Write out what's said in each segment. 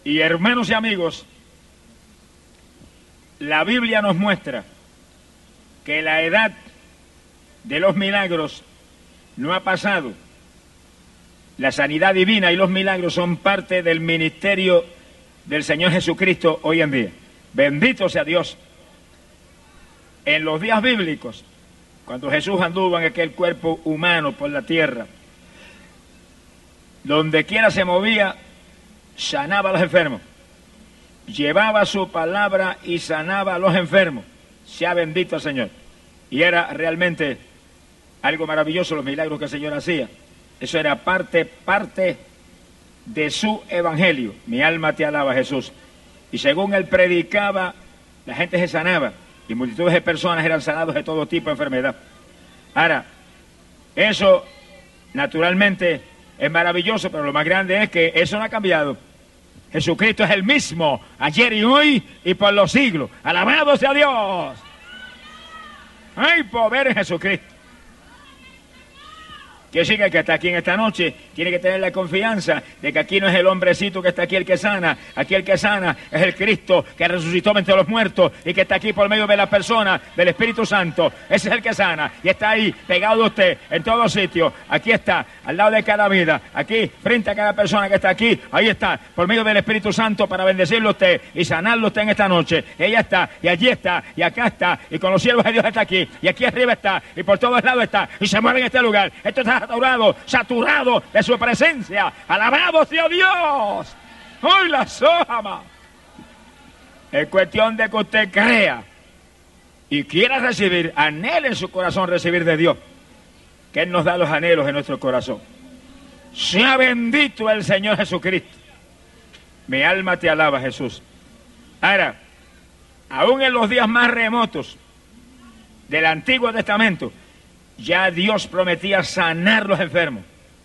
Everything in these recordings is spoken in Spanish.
Y hermanos y amigos, la Biblia nos muestra que la edad de los milagros no ha pasado. La sanidad divina y los milagros son parte del ministerio del Señor Jesucristo hoy en día. Bendito sea Dios. En los días bíblicos, cuando Jesús anduvo en aquel cuerpo humano por la tierra, donde quiera se movía, sanaba a los enfermos. Llevaba su palabra y sanaba a los enfermos. Sea bendito el Señor. Y era realmente algo maravilloso los milagros que el Señor hacía. Eso era parte de su evangelio. Mi alma te alaba, Jesús. Y según él predicaba, la gente se sanaba. Y multitudes de personas eran sanados de todo tipo de enfermedad. Ahora, eso naturalmente es maravilloso, pero lo más grande es que eso no ha cambiado. Jesucristo es el mismo, ayer y hoy y por los siglos. ¡Alabado sea Dios! ¡Hay poder en Jesucristo! Que siga que está aquí en esta noche, tiene que tener la confianza de que aquí no es el hombrecito que está aquí el que sana. Aquí el que sana es el Cristo que resucitó entre los muertos y que está aquí por medio de la persona del Espíritu Santo. Ese es el que sana y está ahí, pegado a usted, en todos sitios. Aquí está, al lado de cada vida, aquí, frente a cada persona que está aquí. Ahí está, por medio del Espíritu Santo para bendecirlo a usted y sanarlo a usted en esta noche. Y ella está, y allí está, y acá está, y con los siervos de Dios está aquí, y aquí arriba está, y por todos lados está, y se mueve en este lugar. Esto está saturado de su presencia. ¡Alabado sea Dios! ¡Hoy la sojama! Es cuestión de que usted crea y quiera recibir, anhele en su corazón recibir de Dios, que Él nos da los anhelos en nuestro corazón. Sea bendito el Señor Jesucristo. Mi alma te alaba, Jesús. Ahora, aún en los días más remotos del Antiguo Testamento, ya Dios prometía sanar los enfermos.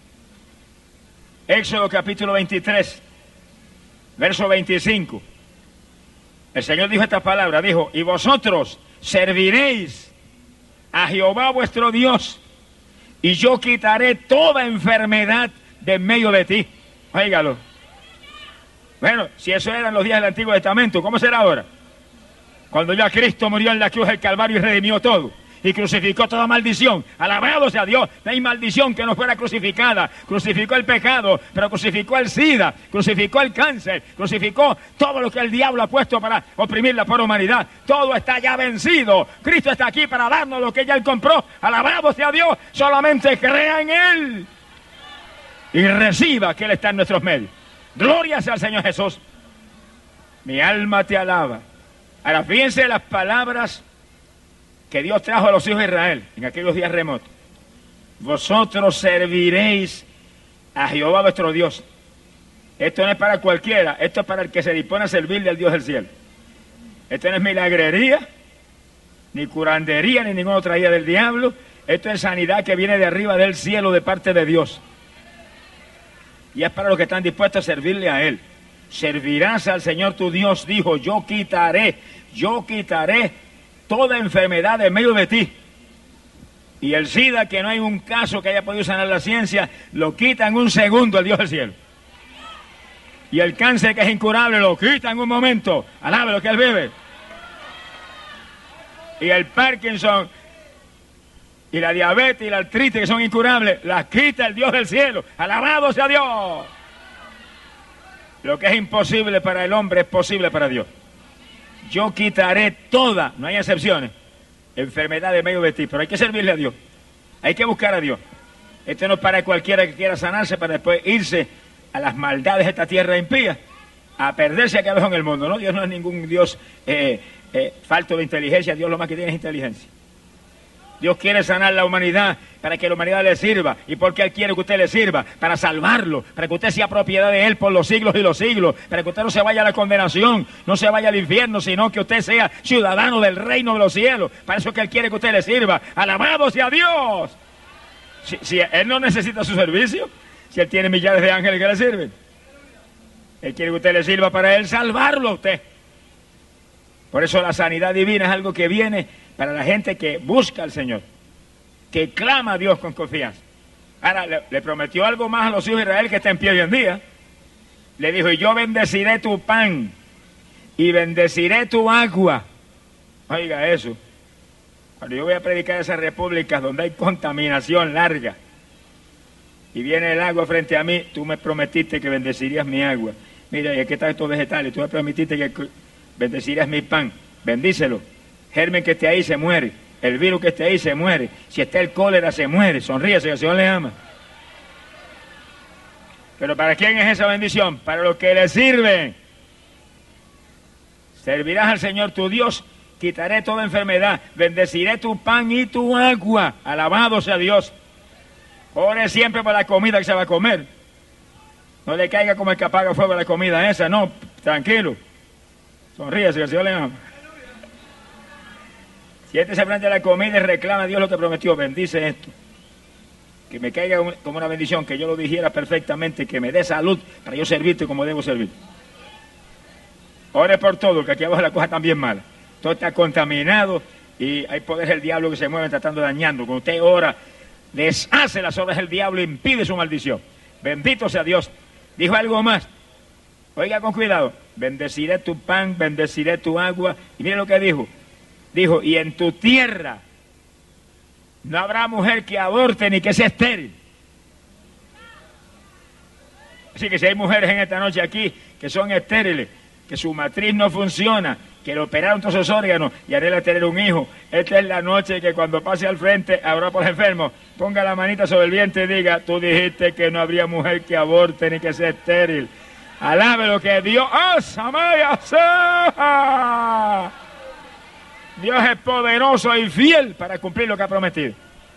Éxodo capítulo 23, verso 25. El Señor dijo estas palabras, dijo, y vosotros serviréis a Jehová vuestro Dios, y yo quitaré toda enfermedad de en medio de ti. Óigalo. Bueno, si eso era en los días del Antiguo Testamento, ¿cómo será ahora? Cuando ya Cristo murió en la cruz del Calvario y redimió todo. Y crucificó toda maldición. Alabado sea Dios. No hay maldición que no fuera crucificada. Crucificó el pecado, pero crucificó el SIDA, crucificó el cáncer, crucificó todo lo que el diablo ha puesto para oprimir la pobre humanidad. Todo está ya vencido. Cristo está aquí para darnos lo que ya Él compró. Alabado sea Dios. Solamente crea en Él y reciba que Él está en nuestros medios. Gloria sea al Señor Jesús. Mi alma te alaba. Ahora fíjense las palabras que Dios trajo a los hijos de Israel en aquellos días remotos. Vosotros serviréis a Jehová vuestro Dios. Esto no es para cualquiera, esto es para el que se dispone a servirle al Dios del cielo. Esto no es milagrería, ni curandería, ni ninguna otra idea del diablo. Esto es sanidad que viene de arriba del cielo de parte de Dios. Y es para los que están dispuestos a servirle a Él. Servirás al Señor tu Dios, dijo, yo quitaré toda enfermedad de en medio de ti. Y el SIDA, que no hay un caso que haya podido sanar la ciencia, lo quita en un segundo el Dios del cielo. Y el cáncer, que es incurable, lo quita en un momento. Alabe lo que Él vive. Y el Parkinson, y la diabetes, y la artritis, que son incurables, las quita el Dios del cielo. Alabado sea Dios. Lo que es imposible para el hombre es posible para Dios. Yo quitaré toda, no hay excepciones, enfermedad de medio de ti, pero hay que servirle a Dios, hay que buscar a Dios. Esto no es para cualquiera que quiera sanarse para después irse a las maldades de esta tierra impía, a perderse acá abajo en el mundo, ¿no? Dios no es ningún Dios falto de inteligencia, Dios lo más que tiene es inteligencia. Dios quiere sanar la humanidad para que la humanidad le sirva. ¿Y por qué Él quiere que usted le sirva? Para salvarlo, para que usted sea propiedad de Él por los siglos y los siglos, para que usted no se vaya a la condenación, no se vaya al infierno, sino que usted sea ciudadano del reino de los cielos. Para eso es que Él quiere que usted le sirva. ¡Alabado sea Dios! Si Él no necesita su servicio, si Él tiene millares de ángeles que le sirven, Él quiere que usted le sirva para Él salvarlo a usted. Por eso la sanidad divina es algo que viene para la gente que busca al Señor, que clama a Dios con confianza. Ahora, le prometió algo más a los hijos de Israel que está en pie hoy en día. Le dijo, y yo bendeciré tu pan y bendeciré tu agua. Oiga eso. Cuando yo voy a predicar en esas repúblicas donde hay contaminación larga y viene el agua frente a mí, tú me prometiste que bendecirías mi agua. Mira, y aquí están estos vegetales, tú me prometiste que bendecirías mi pan. Bendícelo. Germen que esté ahí se muere. El virus que esté ahí se muere. Si está el cólera se muere. Sonríese, que el Señor le ama. Pero ¿para quién es esa bendición? Para los que le sirven. Servirás al Señor tu Dios, quitaré toda enfermedad, bendeciré tu pan y tu agua. Alabado sea Dios. Ore siempre por la comida que se va a comer. No le caiga como el que apaga fuego a la comida esa, no, tranquilo. Sonríese, que el Señor le ama. Siéntese frente a la comida y reclama a Dios lo que prometió. Bendice esto. Que me caiga como una bendición, que yo lo dijera perfectamente, que me dé salud para yo servirte como debo servir. Ore por todo, que aquí abajo la cosa está bien mala. Todo está contaminado y hay poder del diablo que se mueve tratando de dañando. Cuando usted ora, deshace las obras del diablo e impide su maldición. Bendito sea Dios. Dijo algo más. Oiga con cuidado. Bendeciré tu pan, bendeciré tu agua. Y mire lo que dijo. Dijo, y en tu tierra no habrá mujer que aborte ni que sea estéril. Así que si hay mujeres en esta noche aquí que son estériles, que su matriz no funciona, que le operaron todos esos órganos y haré tener un hijo, esta es la noche que cuando pase al frente a orar por los enfermos, ponga la manita sobre el vientre y diga, tú dijiste que no habría mujer que aborte ni que sea estéril. Alabe lo que Dios hace. Dios es poderoso y fiel para cumplir lo que ha prometido.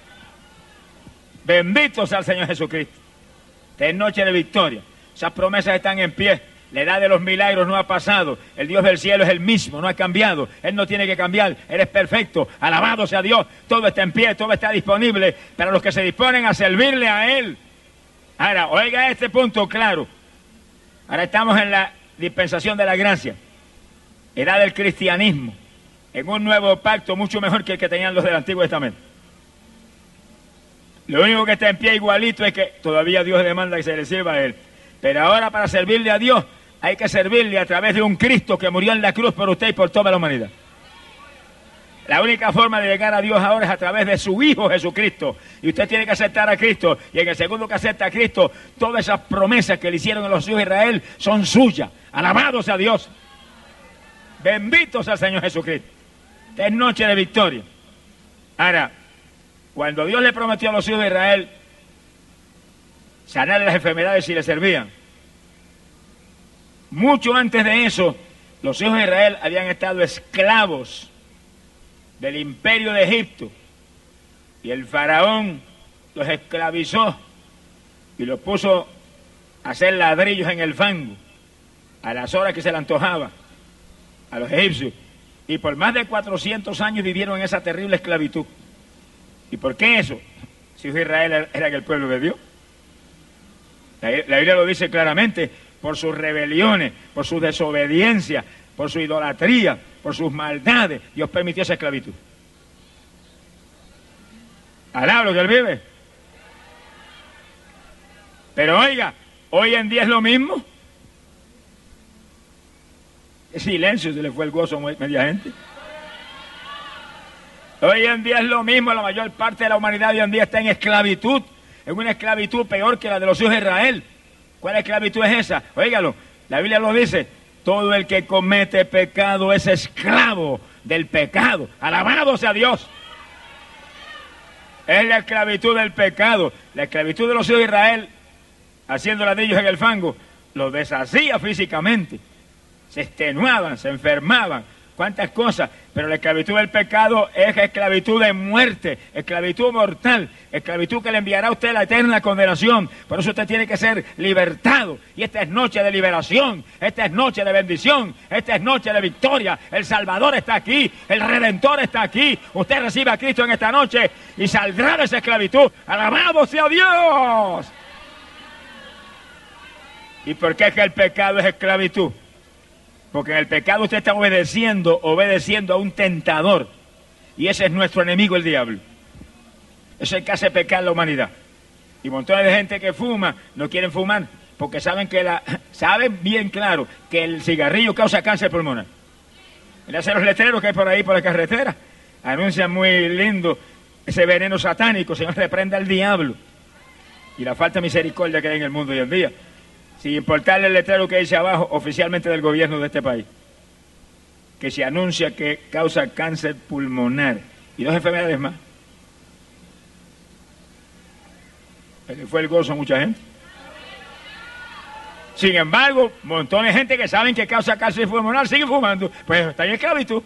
Bendito sea el Señor Jesucristo. Esta es noche de victoria. Esas promesas están en pie. La edad de los milagros no ha pasado. El Dios del cielo es el mismo, no ha cambiado. Él no tiene que cambiar. Él es perfecto. Alabado sea Dios. Todo está en pie, todo está disponible para los que se disponen a servirle a Él. Ahora, oiga este punto claro. Ahora estamos en la dispensación de la gracia. Edad del cristianismo. En un nuevo pacto mucho mejor que el que tenían los del Antiguo Testamento. Lo único que está en pie igualito es que todavía Dios demanda que se le sirva a Él. Pero ahora para servirle a Dios hay que servirle a través de un Cristo que murió en la cruz por usted y por toda la humanidad. La única forma de llegar a Dios ahora es a través de su Hijo Jesucristo. Y usted tiene que aceptar a Cristo. Y en el segundo que acepta a Cristo, todas esas promesas que le hicieron a los hijos de Israel son suyas. Alabados a Dios. Benditos al Señor Jesucristo. Esta es noche de victoria. Ahora, cuando Dios le prometió a los hijos de Israel sanar las enfermedades si le servían, mucho antes de eso, los hijos de Israel habían estado esclavos del imperio de Egipto y el faraón los esclavizó y los puso a hacer ladrillos en el fango a las horas que se le antojaba a los egipcios, y por más de 400 años vivieron en esa terrible esclavitud. ¿Y por qué eso? Si Israel era el pueblo de Dios. La Biblia lo dice claramente, por sus rebeliones, por su desobediencia, por su idolatría, por sus maldades, Dios permitió esa esclavitud. Alá lo que Él vive. Pero oiga, hoy en día es lo mismo. Es silencio, se le fue el gozo a media gente. Hoy en día es lo mismo, la mayor parte de la humanidad hoy en día está en esclavitud, en una esclavitud peor que la de los hijos de Israel. ¿Cuál esclavitud es esa? Óigalo, la Biblia lo dice, todo el que comete pecado es esclavo del pecado. Alabado sea Dios. Es la esclavitud del pecado. La esclavitud de los hijos de Israel, haciendo ladrillos en el fango, los deshacía físicamente. Se extenuaban, se enfermaban, cuántas cosas, pero la esclavitud del pecado es esclavitud de muerte, esclavitud mortal, esclavitud que le enviará a usted a la eterna condenación. Por eso usted tiene que ser libertado, y esta es noche de liberación, esta es noche de bendición, esta es noche de victoria. El Salvador está aquí, el Redentor está aquí. Usted recibe a Cristo en esta noche y saldrá de esa esclavitud. ¡Alabado sea Dios! ¿Y por qué es que el pecado es esclavitud? Porque en el pecado usted está obedeciendo a un tentador. Y ese es nuestro enemigo, el diablo. Ese es el que hace pecar la humanidad. Y montones de gente que fuma, no quieren fumar, porque saben saben bien claro que el cigarrillo causa cáncer pulmonar. Le hacen los letreros que hay por ahí por la carretera, anuncian muy lindo ese veneno satánico, Señor, reprenda al diablo. Y la falta de misericordia que hay en el mundo hoy en día, sin importarle el letrero que dice abajo, oficialmente del gobierno de este país, que se anuncia que causa cáncer pulmonar y 2 enfermedades más. Fue el gozo a mucha gente. Sin embargo, montones de gente que saben que causa cáncer pulmonar siguen fumando, pues están en esclavitud.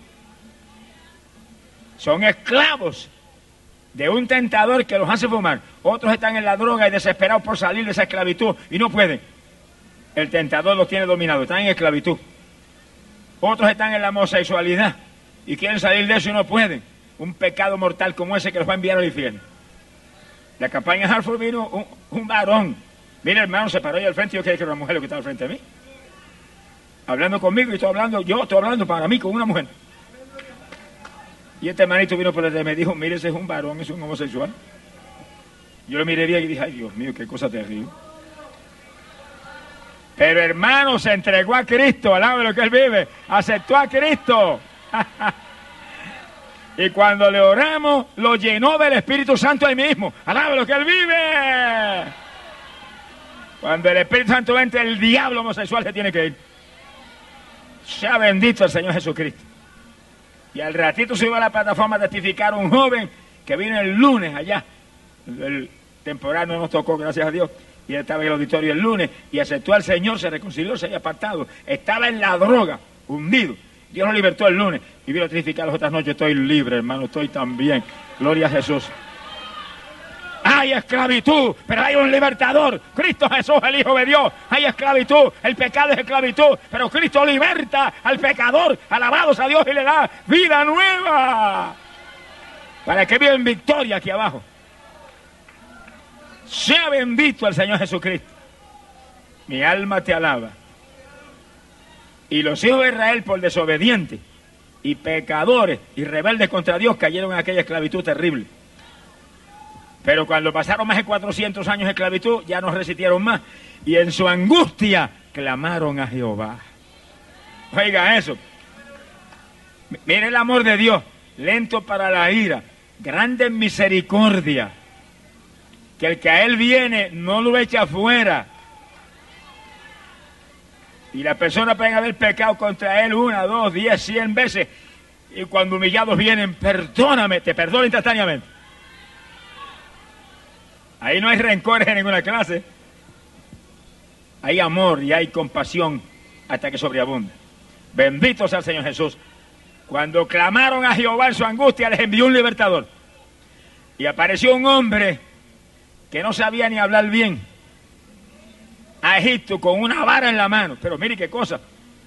Son esclavos de un tentador que los hace fumar. Otros están en la droga y desesperados por salir de esa esclavitud y no pueden. El tentador los tiene dominados, están en esclavitud. Otros están en la homosexualidad y quieren salir de eso y no pueden. Un pecado mortal como ese que los va a enviar al infierno. La campaña Hartford vino un varón. Mira, hermano, se paró ahí al frente y yo creí que era una mujer lo que estaba al frente de mí. Hablando conmigo y yo estoy hablando para mí con una mujer. Y este hermanito vino por detrás y me dijo, mire, ese es un varón, es un homosexual. Yo lo miré bien y dije, ay, Dios mío, qué cosa terrible. Pero hermano, se entregó a Cristo, alaba lo que él vive, aceptó a Cristo. Y cuando le oramos, lo llenó del Espíritu Santo ahí mismo, alaba lo que él vive. Cuando el Espíritu Santo entra, el diablo homosexual se tiene que ir. Sea bendito el Señor Jesucristo. Y al ratito se iba a la plataforma a testificar un joven que vino el lunes allá. El temporal no nos tocó, gracias a Dios. Y él estaba en el auditorio el lunes y aceptó al Señor, se reconcilió, se había apartado. Estaba en la droga, hundido. Dios lo libertó el lunes. Y vino a testificar las otras noches, estoy libre, hermano, estoy tan bien. Gloria a Jesús. Hay esclavitud, pero hay un libertador. Cristo Jesús, el Hijo de Dios. Hay esclavitud, el pecado es esclavitud, pero Cristo liberta al pecador. Alabados a Dios y le da vida nueva. Para que viva en victoria aquí abajo. Sea bendito el Señor Jesucristo. Mi alma te alaba. Y los hijos de Israel, por desobedientes y pecadores y rebeldes contra Dios, cayeron en aquella esclavitud terrible. Pero cuando pasaron más de 400 años de esclavitud, ya no resistieron más. Y en su angustia clamaron a Jehová. Oiga eso. Mire el amor de Dios. Lento para la ira, grande en misericordia. Que el que a él viene no lo echa afuera. Y las personas pueden haber pecado contra él 1, 2, 10, 100 veces. Y cuando humillados vienen, perdóname, te perdono instantáneamente. Ahí no hay rencores en ninguna clase. Hay amor y hay compasión hasta que sobreabunda. Bendito sea el Señor Jesús. Cuando clamaron a Jehová en su angustia, les envió un libertador. Y apareció un hombre que no sabía ni hablar bien a Egipto con una vara en la mano. Pero mire qué cosa.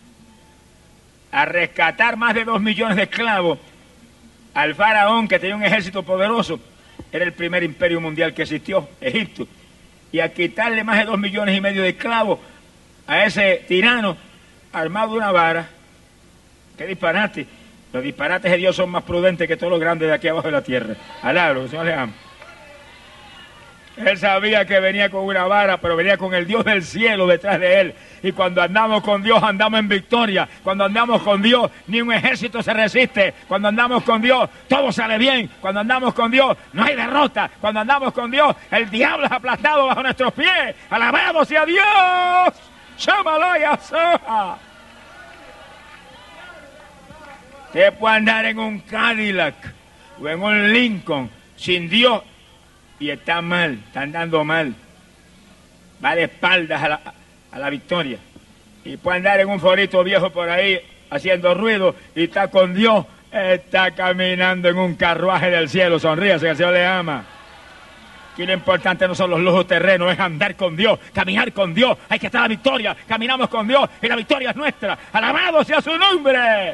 A rescatar más de 2 millones de esclavos al faraón que tenía un ejército poderoso. Era el primer imperio mundial que existió, Egipto. Y a quitarle más de 2,5 millones de esclavos a ese tirano armado de una vara. ¡Qué disparate! Los disparates de Dios son más prudentes que todos los grandes de aquí abajo de la tierra. Alabro, que el Señor le ama. Él sabía que venía con una vara, pero venía con el Dios del cielo detrás de él. Y cuando andamos con Dios, andamos en victoria. Cuando andamos con Dios, ni un ejército se resiste. Cuando andamos con Dios, todo sale bien. Cuando andamos con Dios, no hay derrota. Cuando andamos con Dios, el diablo es aplastado bajo nuestros pies. ¡Alabado sea Dios! ¡Chámalo soja! Usted puede andar en un Cadillac o en un Lincoln sin Dios y está mal, está andando mal. Va de espaldas a la victoria. Y puede andar en un forito viejo por ahí haciendo ruido y está con Dios, está caminando en un carruaje del cielo. Sonríase, que el Señor le ama. Aquí lo importante no son los lujos terrenos, es andar con Dios, caminar con Dios. Hay que estar a la victoria, caminamos con Dios y la victoria es nuestra. ¡Alabado sea su nombre!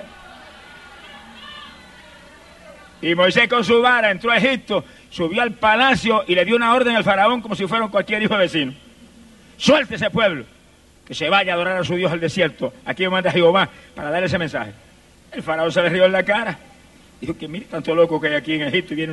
Y Moisés con su vara entró a Egipto, subió al palacio y le dio una orden al faraón como si fuera cualquier hijo vecino. Suelte ese pueblo, que se vaya a adorar a su Dios al desierto. Aquí me manda Jehová para darle ese mensaje. El faraón se le rió en la cara. Dijo que mire tanto loco que hay aquí en Egipto y viene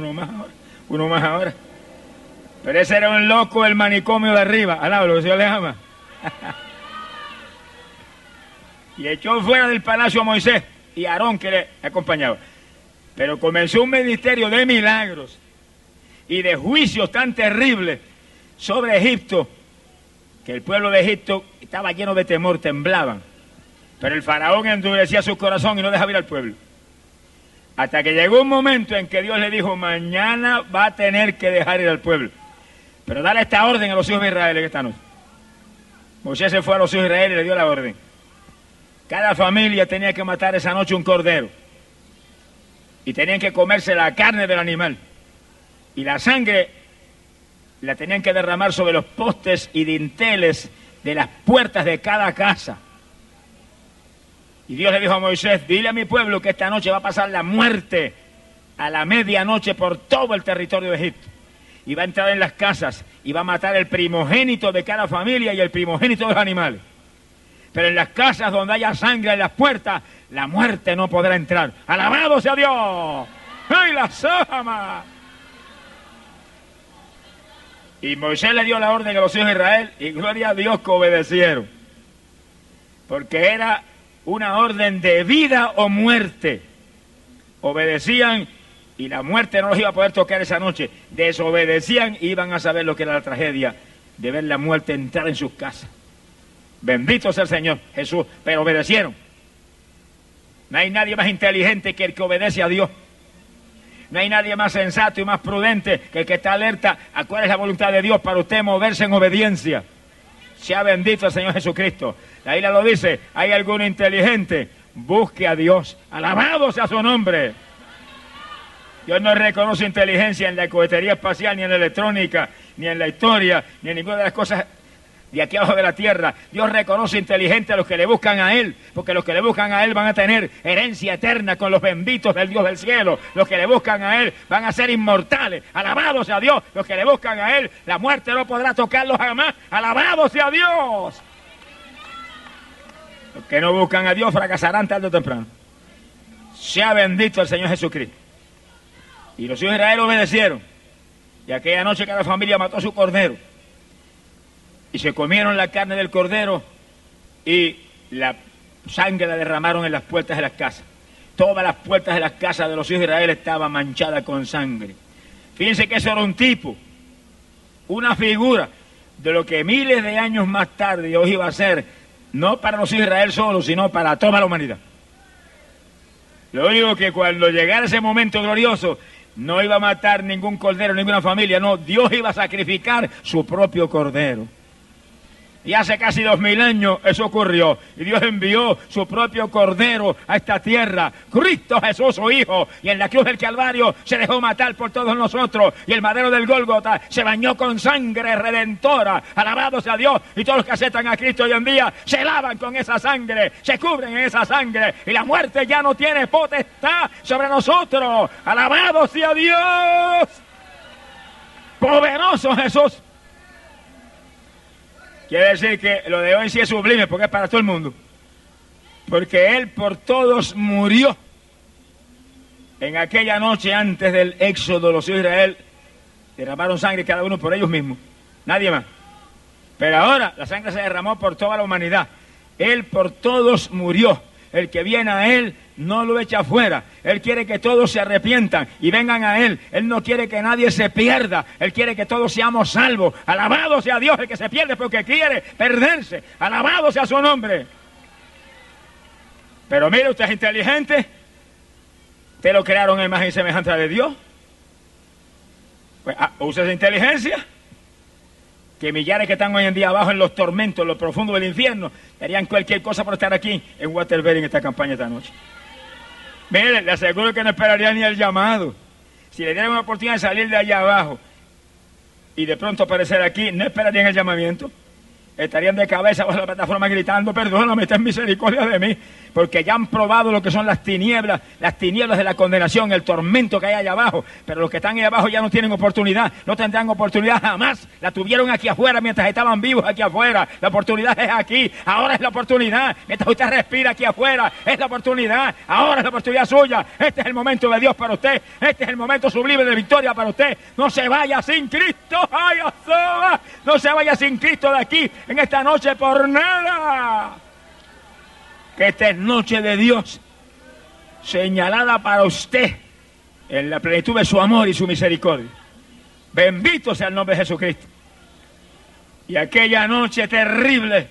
uno más ahora. Pero ese era un loco del manicomio de arriba. Alaba lo que el Señor le ama. Y echó fuera del palacio a Moisés y a Aarón que le acompañaba. Pero comenzó un ministerio de milagros y de juicios tan terribles sobre Egipto, que el pueblo de Egipto estaba lleno de temor, temblaban. Pero el faraón endurecía su corazón y no dejaba ir al pueblo. Hasta que llegó un momento en que Dios le dijo, mañana va a tener que dejar ir al pueblo. Pero dale esta orden a los hijos de Israel en esta noche. Moisés se fue a los hijos de Israel y le dio la orden. Cada familia tenía que matar esa noche un cordero. Y tenían que comerse la carne del animal. Y la sangre la tenían que derramar sobre los postes y dinteles de las puertas de cada casa. Y Dios le dijo a Moisés, dile a mi pueblo que esta noche va a pasar la muerte a la medianoche por todo el territorio de Egipto. Y va a entrar en las casas y va a matar el primogénito de cada familia y el primogénito de los animales. Pero en las casas donde haya sangre en las puertas, la muerte no podrá entrar. ¡Alabado sea Dios! ¡Ay, la sama! Y Moisés le dio la orden a los hijos de Israel y gloria a Dios que obedecieron. Porque era una orden de vida o muerte. Obedecían y la muerte no los iba a poder tocar esa noche. Desobedecían y iban a saber lo que era la tragedia de ver la muerte entrar en sus casas. Bendito sea el Señor Jesús, pero obedecieron. No hay nadie más inteligente que el que obedece a Dios. No hay nadie más sensato y más prudente que el que está alerta a cuál es la voluntad de Dios para usted moverse en obediencia. Sea bendito el Señor Jesucristo. La Biblia lo dice, ¿hay alguno inteligente? Busque a Dios. Alabado sea su nombre. Dios no reconoce inteligencia en la cohetería espacial, ni en la electrónica, ni en la historia, ni en ninguna de las cosas de aquí abajo de la tierra. Dios reconoce inteligente a los que le buscan a Él, porque los que le buscan a Él van a tener herencia eterna con los benditos del Dios del cielo. Los que le buscan a Él van a ser inmortales. Alabado sea Dios. Los que le buscan a Él, la muerte no podrá tocarlos jamás. Alabado sea Dios. Los que no buscan a Dios fracasarán tarde o temprano. Sea bendito el Señor Jesucristo. Y los hijos de Israel obedecieron. Y aquella noche cada familia mató a su cordero. Y se comieron la carne del cordero y la sangre la derramaron en las puertas de las casas. Todas las puertas de las casas de los hijos de Israel estaban manchadas con sangre. Fíjense que eso era un tipo, una figura de lo que miles de años más tarde Dios iba a hacer, no para los hijos de Israel solo, sino para toda la humanidad. Lo único que cuando llegara ese momento glorioso, no iba a matar ningún cordero, ninguna familia, no, Dios iba a sacrificar su propio cordero. Y hace casi 2000 años eso ocurrió. Y Dios envió su propio Cordero a esta tierra. Cristo Jesús, su Hijo. Y en la cruz del Calvario se dejó matar por todos nosotros. Y el madero del Gólgota se bañó con sangre redentora. Alabado sea Dios. Y todos los que aceptan a Cristo hoy en día se lavan con esa sangre. Se cubren en esa sangre. Y la muerte ya no tiene potestad sobre nosotros. Alabado sea Dios. Poderoso Jesús. Quiere decir que lo de hoy sí es sublime porque es para todo el mundo. Porque Él por todos murió. En aquella noche antes del éxodo de los hijos de Israel, derramaron sangre cada uno por ellos mismos. Nadie más. Pero ahora la sangre se derramó por toda la humanidad. Él por todos murió. El que viene a Él no lo echa afuera. Él quiere que todos se arrepientan y vengan a Él. Él no quiere que nadie se pierda. Él quiere que todos seamos salvos. Alabado sea Dios. El que se pierde porque quiere perderse. Alabado sea su nombre. Pero mire, usted es inteligente. Usted lo crearon en imagen y semejanza de Dios. Pues use esa inteligencia. Que millares que están hoy en día abajo en los tormentos, en lo profundo del infierno, harían cualquier cosa por estar aquí en Waterbury en esta campaña esta noche. Mire, le aseguro que no esperaría ni el llamado. Si le dieran una oportunidad de salir de allá abajo y de pronto aparecer aquí, no esperarían el llamamiento. Estarían de cabeza bajo la plataforma gritando, perdóname, ten misericordia de mí, porque ya han probado lo que son las tinieblas de la condenación, el tormento que hay allá abajo, pero los que están allá abajo ya no tienen oportunidad, no tendrán oportunidad jamás, la tuvieron aquí afuera mientras estaban vivos aquí afuera, la oportunidad es aquí, ahora es la oportunidad, mientras usted respira aquí afuera, es la oportunidad, ahora es la oportunidad suya, este es el momento de Dios para usted, este es el momento sublime de victoria para usted, no se vaya sin Cristo, ¡ay, no se vaya sin Cristo de aquí, en esta noche por nada. Que esta es noche de Dios, señalada para usted en la plenitud de su amor y su misericordia. Bendito sea el nombre de Jesucristo. Y aquella noche terrible,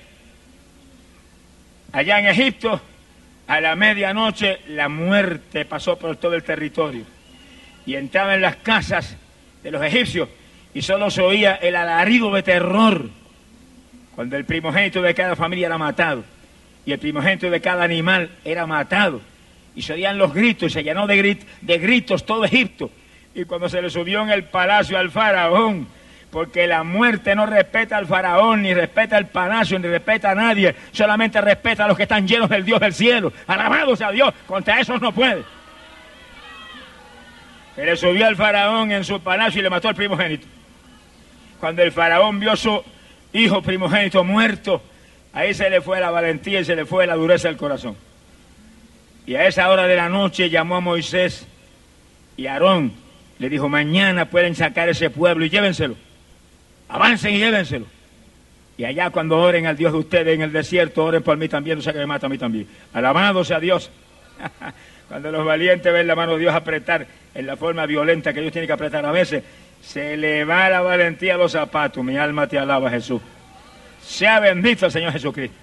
allá en Egipto, a la medianoche, la muerte pasó por todo el territorio y entraba en las casas de los egipcios y solo se oía el alarido de terror cuando el primogénito de cada familia era matado y el primogénito de cada animal era matado. Y se oían los gritos, y se llenó de gritos todo Egipto. Y cuando se le subió en el palacio al faraón, porque la muerte no respeta al faraón, ni respeta el palacio, ni respeta a nadie, solamente respeta a los que están llenos del Dios del cielo. Alabado sea Dios, contra esos no puede. Se le subió al faraón en su palacio y le mató al primogénito. Cuando el faraón vio a su hijo primogénito muerto, ahí se le fue la valentía y se le fue la dureza del corazón. Y a esa hora de la noche llamó a Moisés y a Aarón. Le dijo, mañana pueden sacar ese pueblo y llévenselo. Avancen y llévenselo. Y allá cuando oren al Dios de ustedes en el desierto, oren por mí también, no sea que me mata a mí también. Alabado sea Dios. Cuando los valientes ven la mano de Dios apretar en la forma violenta que Dios tiene que apretar a veces, se le va la valentía a los zapatos. Mi alma te alaba, Jesús. Sea bendito el Señor Jesucristo.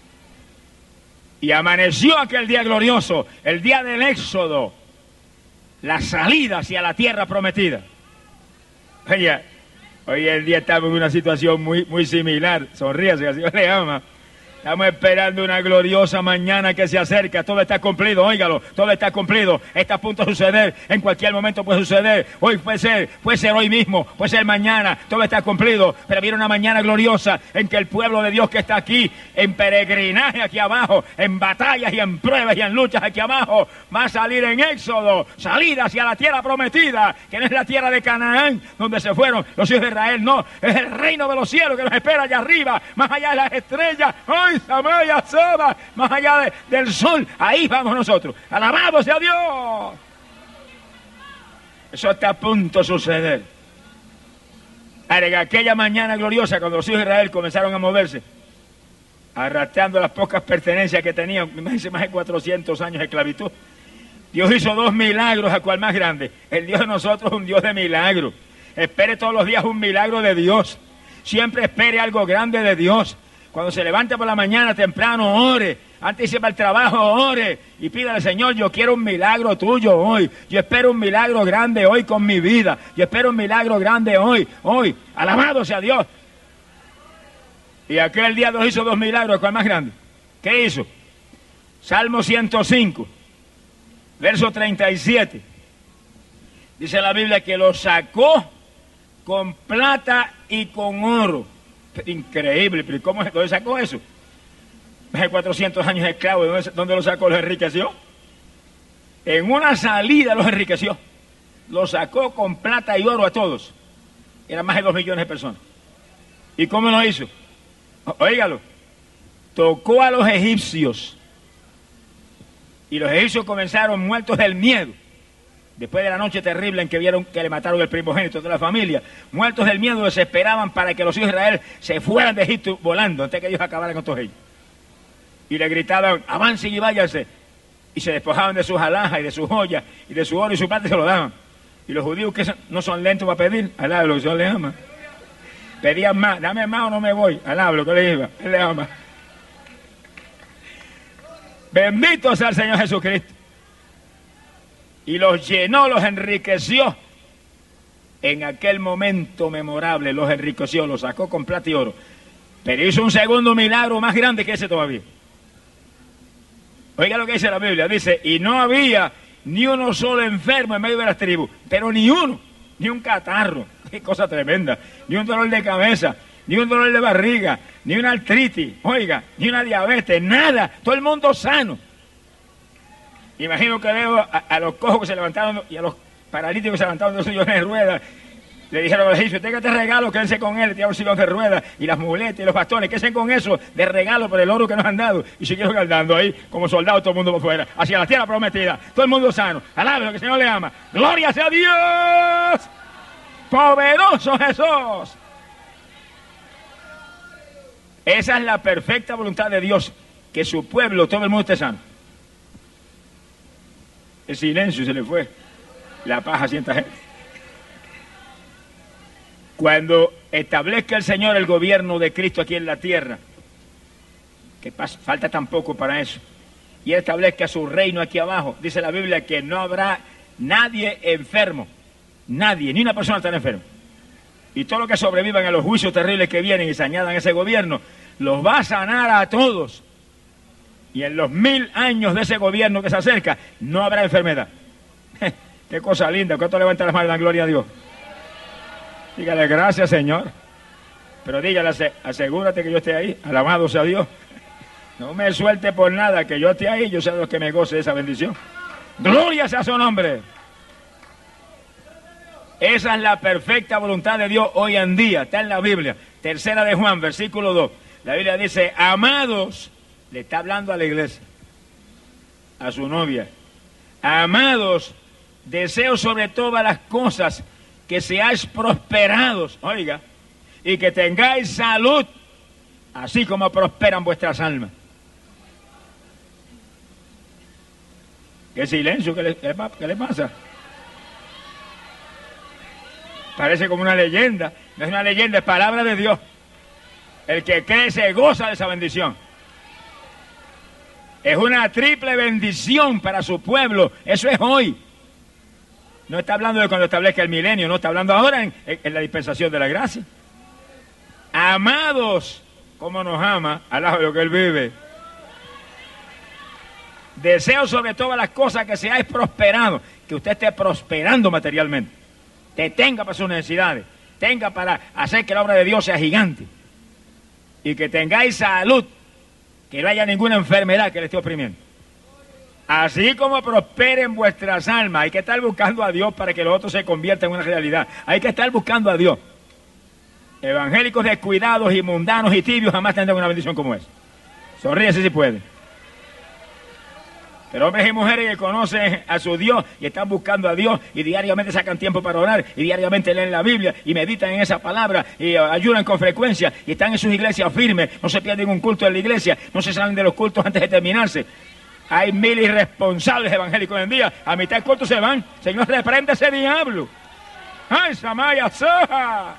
Y amaneció aquel día glorioso, el día del éxodo, la salida hacia la tierra prometida. Oye, hoy el día estamos en una situación muy similar. Sonríase, que así le ama. Estamos esperando una gloriosa mañana que se acerca. Todo está cumplido, óigalo, todo está cumplido. Está a punto de suceder, en cualquier momento puede suceder. Hoy puede ser hoy mismo, puede ser mañana. Todo está cumplido, pero viene una mañana gloriosa en que el pueblo de Dios que está aquí, en peregrinaje aquí abajo, en batallas y en pruebas y en luchas aquí abajo, va a salir en éxodo, salida hacia la tierra prometida, que no es la tierra de Canaán, donde se fueron los hijos de Israel, no, es el reino de los cielos que nos espera allá arriba, más allá de las estrellas. Samaya, Soba, más allá del sol, ahí vamos nosotros. Alabado sea Dios. Eso está a punto de suceder. En aquella mañana gloriosa, cuando los hijos de Israel comenzaron a moverse, arrastrando las pocas pertenencias que tenían, imagínense, más de 400 años de esclavitud, Dios hizo 2 milagros, a cual más grande. El Dios de nosotros es un Dios de milagros. Espere todos los días un milagro de Dios. Siempre espere algo grande de Dios. Cuando se levante por la mañana temprano, ore. Antes de irse para el trabajo, ore. Y pídale, Señor, yo quiero un milagro tuyo hoy. Yo espero un milagro grande hoy con mi vida. Yo espero un milagro grande hoy. Alabado sea Dios. Y aquel día Dios hizo 2 milagros, ¿cuál más grande? ¿Qué hizo? Salmo 105, verso 37. Dice la Biblia que lo sacó con plata y con oro. Increíble, pero ¿cómo es? ¿Dónde sacó eso? Más de 400 años de esclavo, ¿dónde lo sacó? ¿Los enriqueció? En una salida los enriqueció. Los sacó con plata y oro a todos. Eran más de 2 millones de personas. ¿Y cómo lo hizo? Óigalo. Tocó a los egipcios. Y los egipcios comenzaron muertos del miedo. Después de la noche terrible en que vieron que le mataron el primogénito de la familia, muertos del miedo, desesperaban para que los hijos de Israel se fueran de Egipto volando antes que ellos acabaran con todos ellos. Y le gritaban, avancen y váyanse. Y se despojaban de sus alhajas y de sus joyas y de su oro y su plata y se lo daban. Y los judíos que no son lentos para pedir, alá, lo que Dios les ama. Pedían más, dame más o no me voy, alá, lo que le iba, él le ama. Bendito sea el Señor Jesucristo. Y los llenó, los enriqueció. En aquel momento memorable los enriqueció, los sacó con plata y oro. Pero hizo un segundo milagro más grande que ese todavía. Oiga lo que dice la Biblia, dice, y no había ni uno solo enfermo en medio de las tribus, pero ni uno, ni un catarro, qué cosa tremenda, ni un dolor de cabeza, ni un dolor de barriga, ni una artritis, oiga, ni una diabetes, nada, todo el mundo sano. Imagino que veo a los cojos que se levantaron y a los paralíticos que se levantaron de los sillones de ruedas. Le dijeron a los egipcios, tenga este regalo, quédense con él, tiraron sillones de ruedas y las muletas y los bastones, quédense con eso de regalo por el oro que nos han dado. Y siguieron andando ahí como soldados todo el mundo por fuera, hacia la tierra prometida, todo el mundo sano. Alábelo, que el Señor le ama. ¡Gloria sea Dios! ¡Poderoso Jesús! Esa es la perfecta voluntad de Dios, que su pueblo, todo el mundo esté sano. El silencio se le fue, la paja sienta gente. Cuando establezca el Señor el gobierno de Cristo aquí en la tierra, que falta tan poco para eso, y Él establezca su reino aquí abajo, dice la Biblia que no habrá nadie enfermo, nadie, ni una persona estará enferma. Y todo lo que sobrevivan a los juicios terribles que vienen y se añadan a ese gobierno, los va a sanar a todos. Y en los 1000 años de ese gobierno que se acerca, no habrá enfermedad. Qué cosa linda. ¿Cuánto levanta las manos y dan gloria a Dios? Dígale gracias, Señor. Pero dígale, asegúrate que yo esté ahí. Alabado sea Dios. No me suelte por nada, que yo esté ahí, yo sé de los que me goce de esa bendición. Gloria sea su nombre. Esa es la perfecta voluntad de Dios hoy en día. Está en la Biblia. 3 de Juan, versículo 2. La Biblia dice, amados, le está hablando a la iglesia, a su novia. Amados, deseo sobre todas las cosas que seáis prosperados, oiga, y que tengáis salud, así como prosperan vuestras almas. ¿Qué silencio? ¿Qué le pasa? Parece como una leyenda. No es una leyenda, es palabra de Dios. El que cree se goza de esa bendición. Es una triple bendición para su pueblo. Eso es hoy. No está hablando de cuando establezca el milenio, no está hablando ahora en la dispensación de la gracia. Amados, como nos ama, al lado de lo que Él vive. Deseo sobre todas las cosas que seáis prosperados, que usted esté prosperando materialmente, que tenga para sus necesidades, tenga para hacer que la obra de Dios sea gigante, y que tengáis salud, que no haya ninguna enfermedad que le esté oprimiendo. Así como prosperen vuestras almas. Hay que estar buscando a Dios para que lo otro se convierta en una realidad. Hay que estar buscando a Dios. Evangélicos descuidados y mundanos y tibios jamás tendrán una bendición como esa. Sonríese si puede. Pero hombres y mujeres que conocen a su Dios y están buscando a Dios y diariamente sacan tiempo para orar y diariamente leen la Biblia y meditan en esa palabra y ayunan con frecuencia y están en sus iglesias firmes, no se pierden un culto en la iglesia, no se salen de los cultos antes de terminarse. Hay 1000 irresponsables evangélicos hoy en día, a mitad del culto se van. Señor, reprende ese diablo. ¡Ay, Samaya Soja!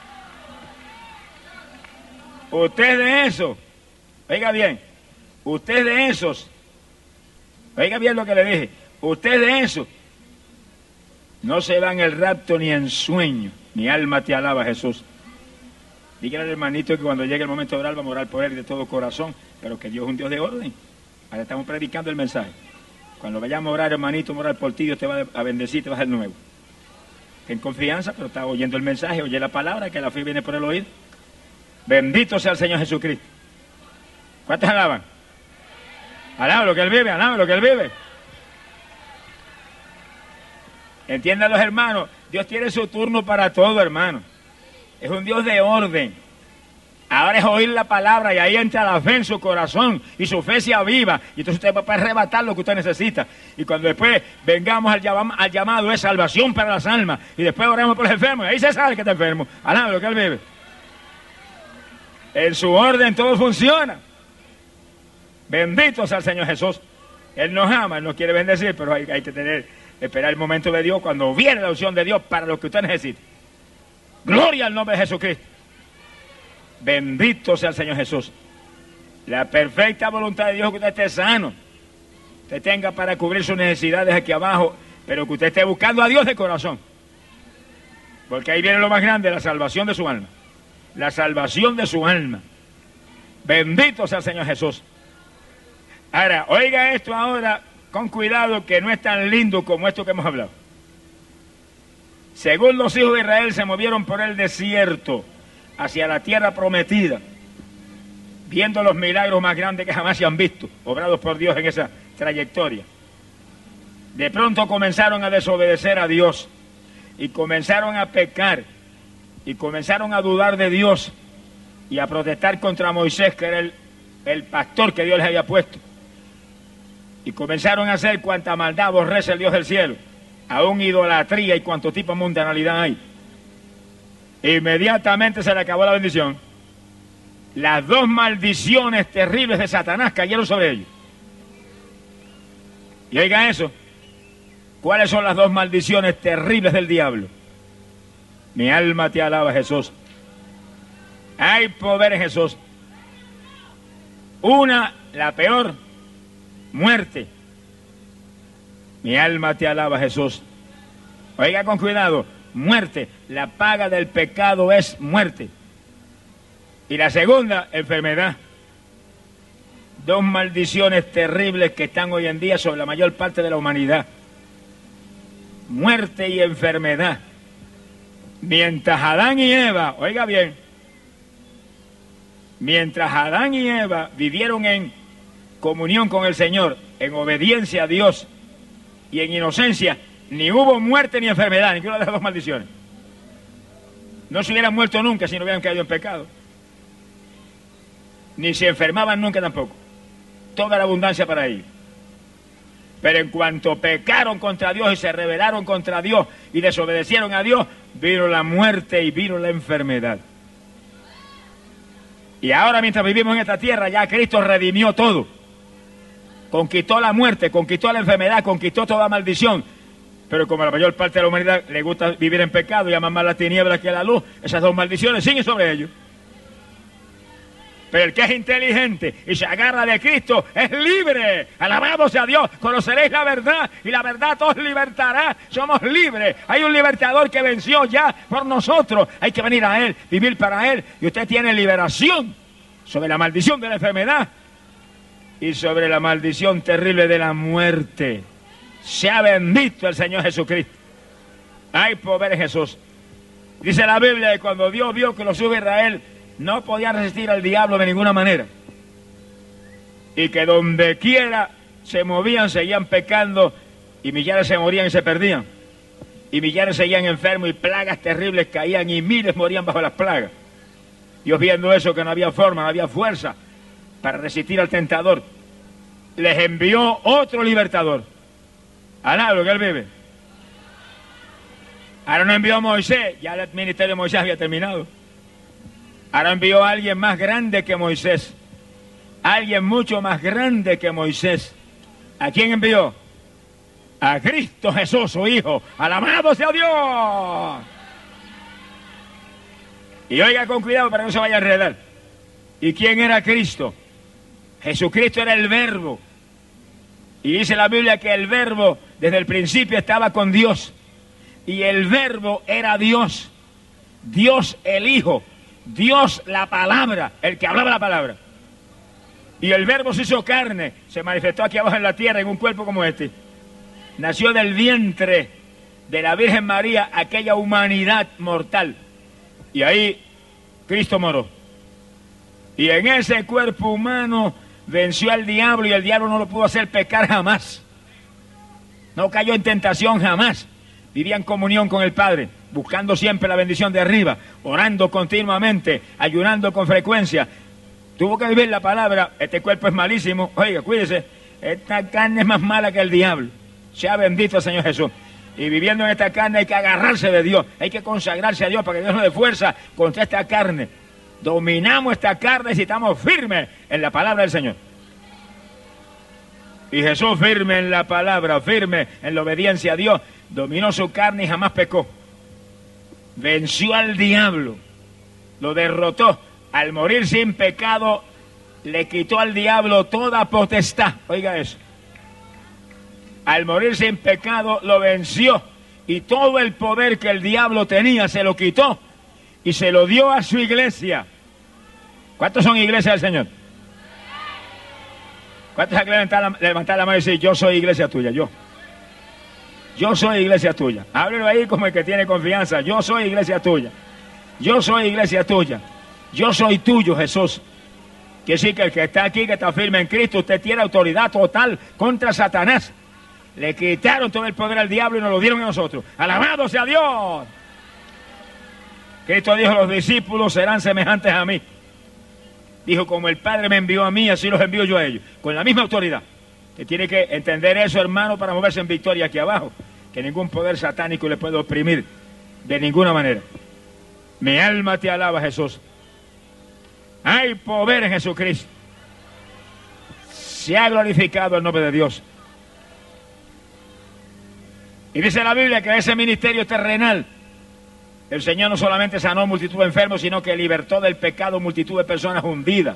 Usted de eso, oiga bien, usted de esos, oiga bien lo que le dije, usted de eso, no se va en el rapto ni en sueño, mi alma te alaba, Jesús. Dígale al hermanito que cuando llegue el momento de orar, vamos a orar por él de todo corazón, pero que Dios es un Dios de orden. Ahora estamos predicando el mensaje. Cuando vayamos a orar, hermanito, vamos a orar por ti, Dios te va a bendecir, te va a hacer nuevo. Ten confianza, pero está oyendo el mensaje, oye la palabra, que la fe viene por el oído. Bendito sea el Señor Jesucristo. ¿Cuántos alaban? Alaba lo que Él vive, alaba lo que Él vive. Entiendan los hermanos, Dios tiene su turno para todo, hermano. Es un Dios de orden. Ahora es oír la palabra y ahí entra la fe en su corazón y su fe se aviva. Y entonces usted va a arrebatar lo que usted necesita. Y cuando después vengamos al llamado es salvación para las almas. Y después oramos por los enfermos. Y ahí se sabe que está enfermo. Alaba lo que Él vive. En su orden todo funciona. Bendito sea el Señor Jesús. Él nos ama, Él nos quiere bendecir, pero hay que esperar el momento de Dios cuando viene la opción de Dios para lo que usted necesite. Gloria al nombre de Jesucristo. Bendito sea el Señor Jesús. La perfecta voluntad de Dios es que usted esté sano, usted tenga para cubrir sus necesidades aquí abajo, pero que usted esté buscando a Dios de corazón, porque ahí viene lo más grande, la salvación de su alma. La salvación de su alma. Bendito sea el Señor Jesús. Ahora, oiga esto ahora con cuidado, que no es tan lindo como esto que hemos hablado. Según los hijos de Israel se movieron por el desierto hacia la tierra prometida, viendo los milagros más grandes que jamás se han visto, obrados por Dios en esa trayectoria. De pronto comenzaron a desobedecer a Dios y comenzaron a pecar y comenzaron a dudar de Dios y a protestar contra Moisés, que era el pastor que Dios les había puesto, y comenzaron a hacer cuanta maldad aborrece el Dios del cielo, aún idolatría y cuanto tipo de mundanalidad hay. Inmediatamente se le acabó la bendición. las dos maldiciones terribles de Satanás cayeron sobre ellos. Y oiga eso, ¿cuáles son las dos maldiciones terribles del diablo? Mi alma te alaba, Jesús. Hay poder en Jesús. Una, la peor, muerte. Mi alma te alaba, Jesús. Oiga con cuidado, muerte. La paga del pecado es muerte. Y la segunda, enfermedad. Dos maldiciones terribles que están hoy en día sobre la mayor parte de la humanidad. Muerte y enfermedad. Mientras Adán y Eva, oiga bien, mientras Adán y Eva vivieron en comunión con el Señor, en obediencia a Dios y en inocencia, ni hubo muerte ni enfermedad, ninguna de las dos maldiciones. No se hubieran muerto nunca si no hubieran caído en pecado. Ni se enfermaban nunca tampoco. Toda la abundancia para ellos. Pero en cuanto pecaron contra Dios y se rebelaron contra Dios y desobedecieron a Dios, vino la muerte y vino la enfermedad. Y ahora, mientras vivimos en esta tierra, ya Cristo redimió todo. Conquistó la muerte, conquistó la enfermedad, conquistó toda maldición. Pero como a la mayor parte de la humanidad le gusta vivir en pecado y aman más las tinieblas que la luz, esas dos maldiciones siguen sobre ellos. Pero el que es inteligente y se agarra de Cristo es libre. Alabado sea Dios. Conoceréis la verdad y la verdad os libertará. Somos libres. Hay un libertador que venció ya por nosotros. Hay que venir a Él, vivir para Él. Y usted tiene liberación sobre la maldición de la enfermedad y sobre la maldición terrible de la muerte. Sea bendito el Señor Jesucristo. Hay poder en Jesús. Dice la Biblia que cuando Dios vio que los hijos de Israel no podían resistir al diablo de ninguna manera, y que donde quiera se movían, seguían pecando, y millares se morían y se perdían, y millares seguían enfermos, y plagas terribles caían, y miles morían bajo las plagas. Dios, viendo eso, que no había forma, no había fuerza para resistir al tentador, les envió otro libertador. Alabado que Él vive. Ahora no envió a Moisés, ya el ministerio de Moisés había terminado. Ahora envió a alguien más grande que Moisés. Alguien mucho más grande que Moisés. ¿A quién envió? A Cristo Jesús, su Hijo. ¡Alabado sea Dios! Y oiga con cuidado para que no se vaya a enredar. ¿Y quién era Cristo? Jesucristo era el Verbo. Y dice la Biblia que el Verbo desde el principio estaba con Dios. Y el Verbo era Dios. Dios el Hijo. Dios la palabra, el que hablaba la palabra. Y el Verbo se hizo carne, se manifestó aquí abajo en la tierra en un cuerpo como este. Nació del vientre de la Virgen María aquella humanidad mortal. Y ahí Cristo moró. Y en ese cuerpo humano venció al diablo, y el diablo no lo pudo hacer pecar jamás. No cayó en tentación jamás. Vivía en comunión con el Padre, buscando siempre la bendición de arriba, orando continuamente, ayunando con frecuencia. Tuvo que vivir la palabra. Este cuerpo es malísimo. Oiga, cuídese, esta carne es más mala que el diablo. Sea bendito el Señor Jesús. Y viviendo en esta carne hay que agarrarse de Dios, hay que consagrarse a Dios para que Dios nos dé fuerza contra esta carne. Dominamos esta carne y estamos firmes en la palabra del Señor. Y Jesús, firme en la palabra, firme en la obediencia a Dios, dominó su carne y jamás pecó. Venció al diablo, lo derrotó. Al morir sin pecado, le quitó al diablo toda potestad. Oiga eso. Al morir sin pecado, lo venció. Y todo el poder que el diablo tenía, se lo quitó. Y se lo dio a su iglesia. ¿Cuántos son iglesias del Señor? ¿Cuántos hay que levantar la mano y decir, yo soy iglesia tuya, yo? Yo soy iglesia tuya. Háblelo ahí como el que tiene confianza. Yo soy iglesia tuya. Yo soy iglesia tuya. Yo soy tuyo, Jesús. Quiere decir que el que está aquí, que está firme en Cristo, usted tiene autoridad total contra Satanás. Le quitaron todo el poder al diablo y nos lo dieron a nosotros. ¡Alabado sea Dios! Cristo dijo, los discípulos serán semejantes a mí. Dijo, como el Padre me envió a mí, así los envío yo a ellos. Con la misma autoridad. Usted tiene que entender eso, hermano, para moverse en victoria aquí abajo. Que ningún poder satánico le puede oprimir de ninguna manera. Mi alma te alaba, Jesús. Hay poder en Jesucristo. Se ha glorificado el nombre de Dios. Y dice la Biblia que ese ministerio terrenal, el Señor no solamente sanó multitud de enfermos, sino que libertó del pecado multitud de personas hundidas.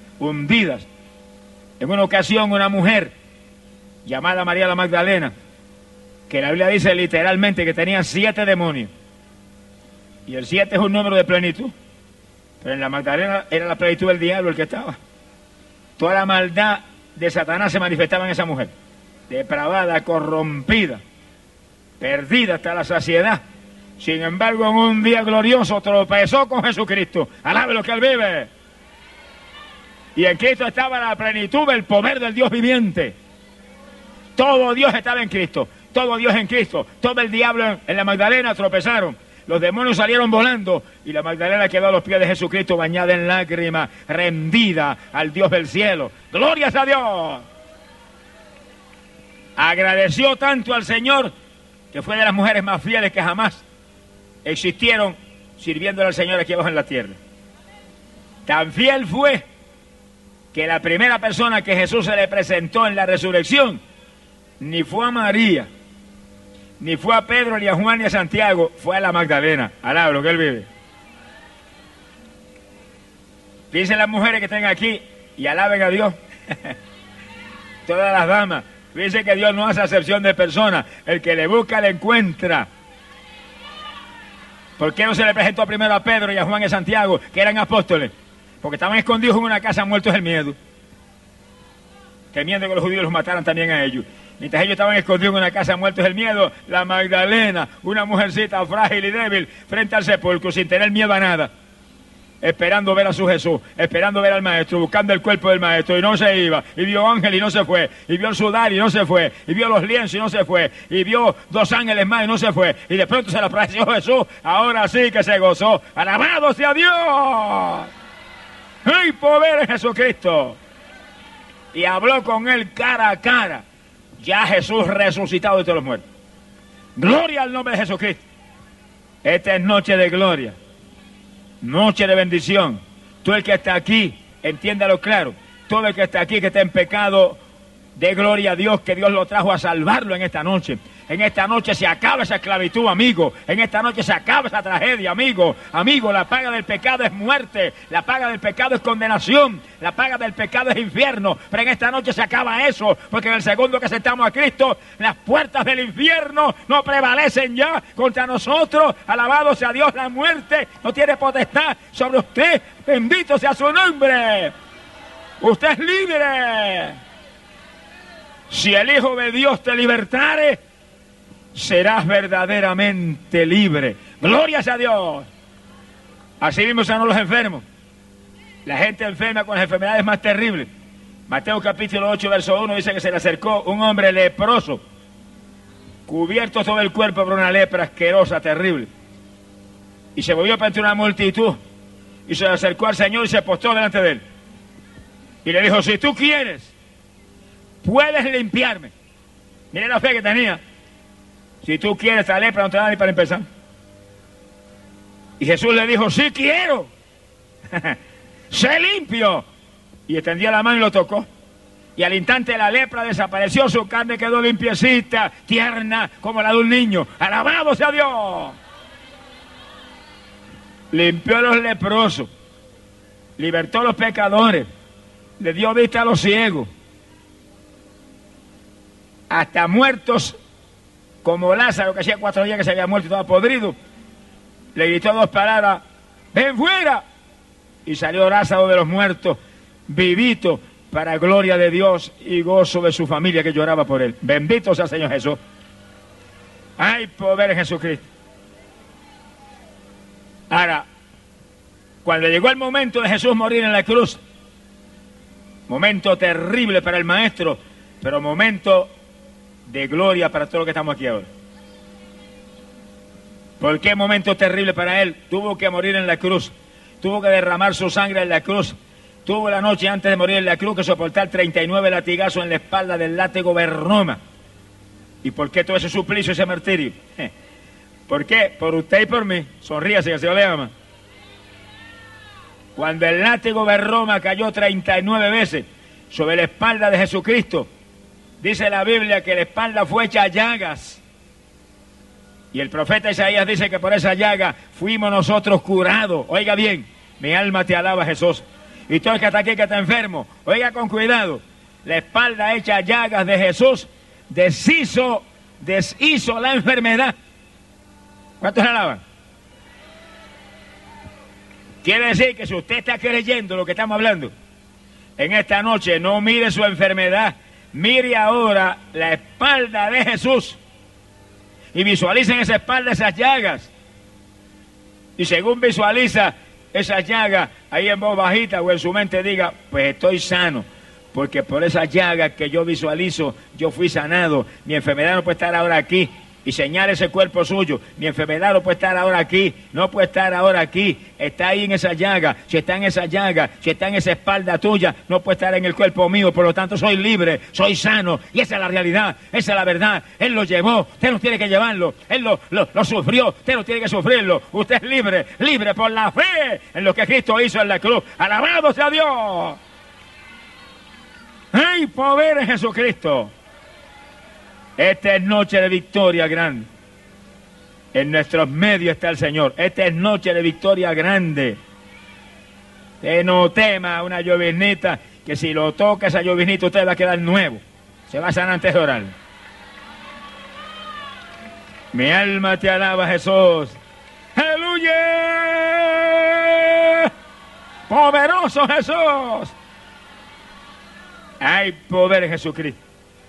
En una ocasión, una mujer llamada María la Magdalena, que la Biblia dice literalmente que tenía 7 demonios. Y el 7 es un número de plenitud. Pero en la Magdalena era la plenitud del diablo el que estaba. Toda la maldad de Satanás se manifestaba en esa mujer. Depravada, corrompida, perdida hasta la saciedad. Sin embargo, en un día glorioso tropezó con Jesucristo. Alabe lo que Él vive. Y en Cristo estaba la plenitud del poder del Dios viviente. Todo Dios estaba en Cristo. Todo Dios en Cristo. Todo el diablo en la Magdalena tropezaron. Los demonios salieron volando y la Magdalena quedó a los pies de Jesucristo bañada en lágrimas, rendida al Dios del cielo. ¡Glorias a Dios! Agradeció tanto al Señor que fue de las mujeres más fieles que jamás existieron sirviéndole al Señor aquí abajo en la tierra. Tan fiel fue que la primera persona que Jesús se le presentó en la resurrección ni fue a María, ni fue a Pedro, ni a Juan, ni a Santiago, fue a la Magdalena. Alaba lo que Él vive. Fíjense las mujeres que están aquí y alaben a Dios. Todas las damas. Fíjense que Dios no hace acepción de personas. El que le busca, le encuentra. ¿Por qué no se le presentó primero a Pedro y a Juan y a Santiago, que eran apóstoles? Porque estaban escondidos en una casa muertos del miedo. Temiendo que los judíos los mataran también a ellos. Mientras ellos estaban escondidos en una casa muertos del miedo, la Magdalena, una mujercita frágil y débil, frente al sepulcro, sin tener miedo a nada, esperando ver a su Jesús, esperando ver al Maestro, buscando el cuerpo del Maestro, y no se iba, y vio ángel y no se fue, y vio el sudar y no se fue, y vio los lienzos y no se fue, y vio 2 ángeles más y no se fue, y de pronto se le apareció Jesús, ahora sí que se gozó. ¡Alabado sea Dios! ¡Hay poder en Jesucristo! Y habló con él cara a cara. Ya Jesús resucitado de todos los muertos. Gloria al nombre de Jesucristo. Esta es noche de gloria, noche de bendición. Tú el que está aquí, entiéndalo claro. Todo el que está aquí, que está en pecado, dé gloria a Dios, que Dios lo trajo a salvarlo en esta noche. En esta noche se acaba esa esclavitud, amigo. En esta noche se acaba esa tragedia, amigo. Amigo, la paga del pecado es muerte. La paga del pecado es condenación. La paga del pecado es infierno. Pero en esta noche se acaba eso. Porque en el segundo que aceptamos a Cristo, las puertas del infierno no prevalecen ya contra nosotros. Alabado sea Dios, la muerte no tiene potestad sobre usted. Bendito sea su nombre. Usted es libre. Si el Hijo de Dios te libertare, serás verdaderamente libre. ¡Gloria a Dios! Así mismo sanó los enfermos. La gente enferma con las enfermedades más terribles. Mateo capítulo 8, verso 1 dice que se le acercó un hombre leproso, cubierto todo el cuerpo por una lepra asquerosa, terrible. Y se volvió para entre una multitud y se le acercó al Señor y se postró delante de él. Y le dijo, si tú quieres, puedes limpiarme. Mire la fe que tenía. Si tú quieres, esta lepra no te da ni para empezar. Y Jesús le dijo, sí quiero. Sé limpio. Y extendió la mano y lo tocó. Y al instante la lepra desapareció, su carne quedó limpiecita, tierna, como la de un niño. ¡Alabado sea Dios! Limpió a los leprosos, libertó a los pecadores, le dio vista a los ciegos. Hasta muertos, como Lázaro, que hacía 4 días que se había muerto y estaba podrido, le gritó 2 palabras, ¡ven fuera! Y salió Lázaro de los muertos, vivito, para gloria de Dios y gozo de su familia que lloraba por él. Bendito sea el Señor Jesús. Hay poder en Jesucristo. Ahora, cuando llegó el momento de Jesús morir en la cruz, momento terrible para el Maestro, pero momento de gloria para todos los que estamos aquí ahora. ¿Por qué momento terrible para él? Tuvo que morir en la cruz, tuvo que derramar su sangre en la cruz, tuvo la noche antes de morir en la cruz que soportar 39 latigazos en la espalda del látigo Bernoma. ¿Y por qué todo ese suplicio, ese martirio? ¿Por qué? Por usted y por mí. Sonríase, que se le ama. Cuando el látigo de Roma cayó 39 veces sobre la espalda de Jesucristo, dice la Biblia que la espalda fue hecha llagas. Y el profeta Isaías dice que por esa llaga fuimos nosotros curados. Oiga bien, mi alma te alaba, Jesús. Y todo el que está aquí que está enfermo, oiga con cuidado, la espalda hecha llagas de Jesús deshizo la enfermedad. ¿Cuántos la alaban? Quiere decir que si usted está creyendo lo que estamos hablando, en esta noche no mire su enfermedad, mire ahora la espalda de Jesús y visualice en esa espalda esas llagas. Y según visualiza esas llagas, ahí en voz bajita o en su mente diga, pues estoy sano, porque por esas llagas que yo visualizo, yo fui sanado. Mi enfermedad no puede estar ahora aquí. Y señala ese cuerpo suyo. Mi enfermedad no puede estar ahora aquí, no puede estar ahora aquí. Está ahí en esa llaga. Si está en esa llaga, si está en esa espalda tuya, no puede estar en el cuerpo mío. Por lo tanto, soy libre, soy sano. Y esa es la realidad, esa es la verdad. Él lo llevó, usted no tiene que llevarlo. Él lo sufrió, usted no tiene que sufrirlo. Usted es libre, libre por la fe en lo que Cristo hizo en la cruz. ¡Alabado sea Dios! ¡Ay, poder en Jesucristo! Esta es noche de victoria grande. En nuestros medios está el Señor. Esta es noche de victoria grande. Usted no tema una llovinita, que si lo toca esa llovinita usted va a quedar nuevo. Se va a sanar antes de orar. Mi alma te alaba, Jesús. ¡Aleluya! ¡Poderoso Jesús! Hay poder en Jesucristo.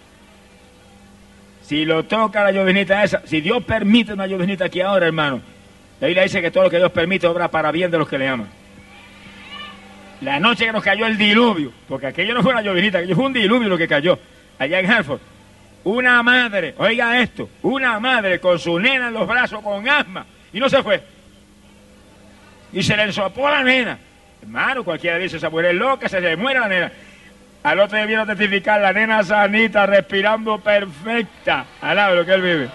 Si lo toca la llovinita esa, si Dios permite una llovinita aquí ahora, hermano, la Biblia dice que todo lo que Dios permite obra para bien de los que le aman. La noche que nos cayó el diluvio, porque aquello no fue una llovinita, aquello fue un diluvio lo que cayó allá en Hartford. Una madre, oiga esto, una madre con su nena en los brazos con asma, y no se fue. Y se le ensopó a la nena. Hermano, cualquiera dice, esa mujer es loca, se le muere la nena. Al otro día vino a testificar, la nena sanita, respirando perfecta. Alaba lo que él vive.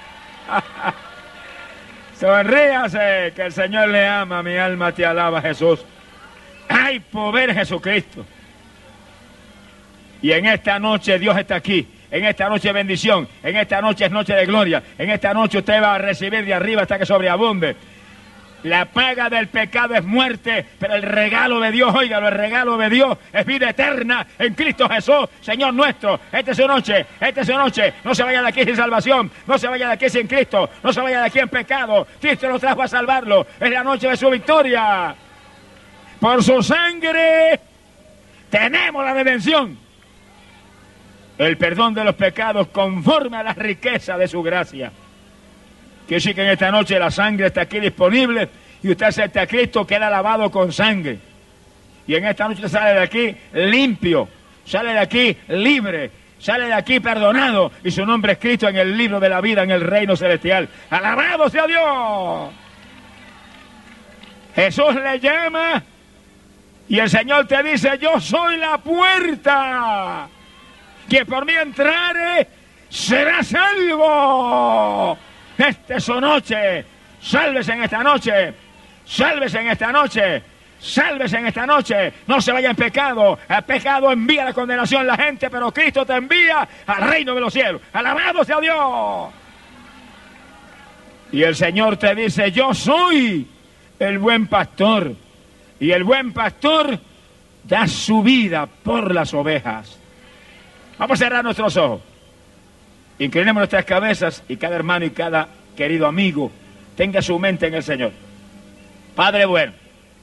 Sonríase, que el Señor le ama, mi alma te alaba, Jesús. Hay poder en Jesucristo. Y en esta noche Dios está aquí. En esta noche es bendición. En esta noche es noche de gloria. En esta noche usted va a recibir de arriba hasta que sobreabunde. La paga del pecado es muerte, pero el regalo de Dios, óigalo, el regalo de Dios es vida eterna en Cristo Jesús, Señor nuestro. Esta es su noche, esta es su noche. No se vaya de aquí sin salvación, no se vaya de aquí sin Cristo, no se vaya de aquí en pecado. Cristo lo trajo a salvarlo, es la noche de su victoria. Por su sangre tenemos la redención, el perdón de los pecados conforme a la riqueza de su gracia. Quiere decir que en esta noche la sangre está aquí disponible y usted acepta a Cristo, queda lavado con sangre. Y en esta noche sale de aquí limpio, sale de aquí libre, sale de aquí perdonado y su nombre escrito en el libro de la vida en el reino celestial. ¡Alabado sea Dios! Jesús le llama y el Señor te dice, yo soy la puerta, que por mí entrare será salvo. Esta es su noche, sálvese en esta noche, sálvese en esta noche, sálvese en esta noche, no se vaya en pecado, el pecado envía la condenación a la gente, pero Cristo te envía al reino de los cielos, alabado sea Dios. Y el Señor te dice, yo soy el buen pastor, y el buen pastor da su vida por las ovejas. Vamos a cerrar nuestros ojos. Inclinemos nuestras cabezas y cada hermano y cada querido amigo tenga su mente en el Señor. Padre bueno,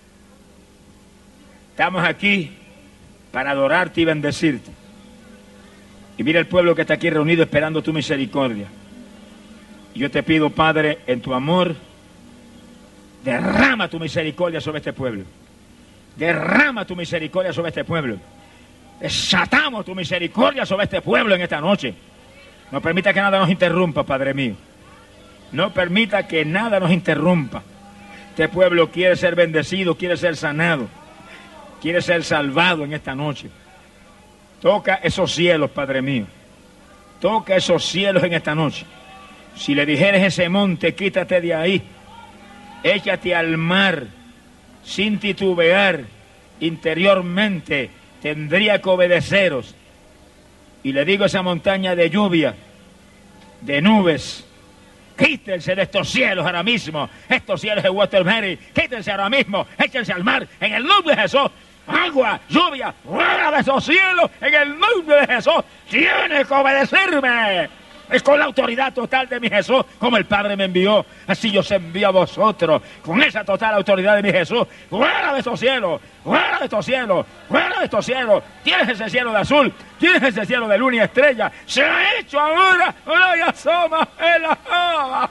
estamos aquí para adorarte y bendecirte. Y mira el pueblo que está aquí reunido esperando tu misericordia. Y yo te pido, Padre, en tu amor, derrama tu misericordia sobre este pueblo. Derrama tu misericordia sobre este pueblo. Desatamos tu misericordia sobre este pueblo en esta noche. No permita que nada nos interrumpa, Padre mío. No permita que nada nos interrumpa. Este pueblo quiere ser bendecido, quiere ser sanado, quiere ser salvado en esta noche. Toca esos cielos, Padre mío. Toca esos cielos en esta noche. Si le dijeres ese monte, quítate de ahí. Échate al mar. sin titubear, interiormente, tendría que obedeceros. Y le digo a esa montaña de lluvia, de nubes, quítense de estos cielos ahora mismo, estos cielos de Waterbury, quítense ahora mismo, échense al mar, en el nombre de Jesús. Agua, lluvia, fuera de esos cielos, en el nombre de Jesús. Tienes que obedecerme. Es con la autoridad total de mi Jesús, como el Padre me envió, así yo os envío a vosotros, con esa total autoridad de mi Jesús. Fuera de estos cielos, fuera de estos cielos, fuera de estos cielos. Tienes ese cielo de azul, tienes ese cielo de luna y estrella. Se ha hecho ahora, ahora ya asoma en la java.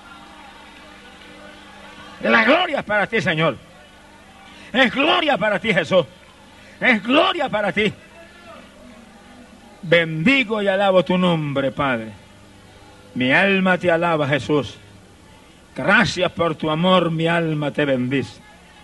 La gloria es para ti, Señor. Es gloria para ti, Jesús. Es gloria para ti. Bendigo y alabo tu nombre, Padre. Mi alma te alaba, Jesús. Gracias por tu amor, mi alma te bendice.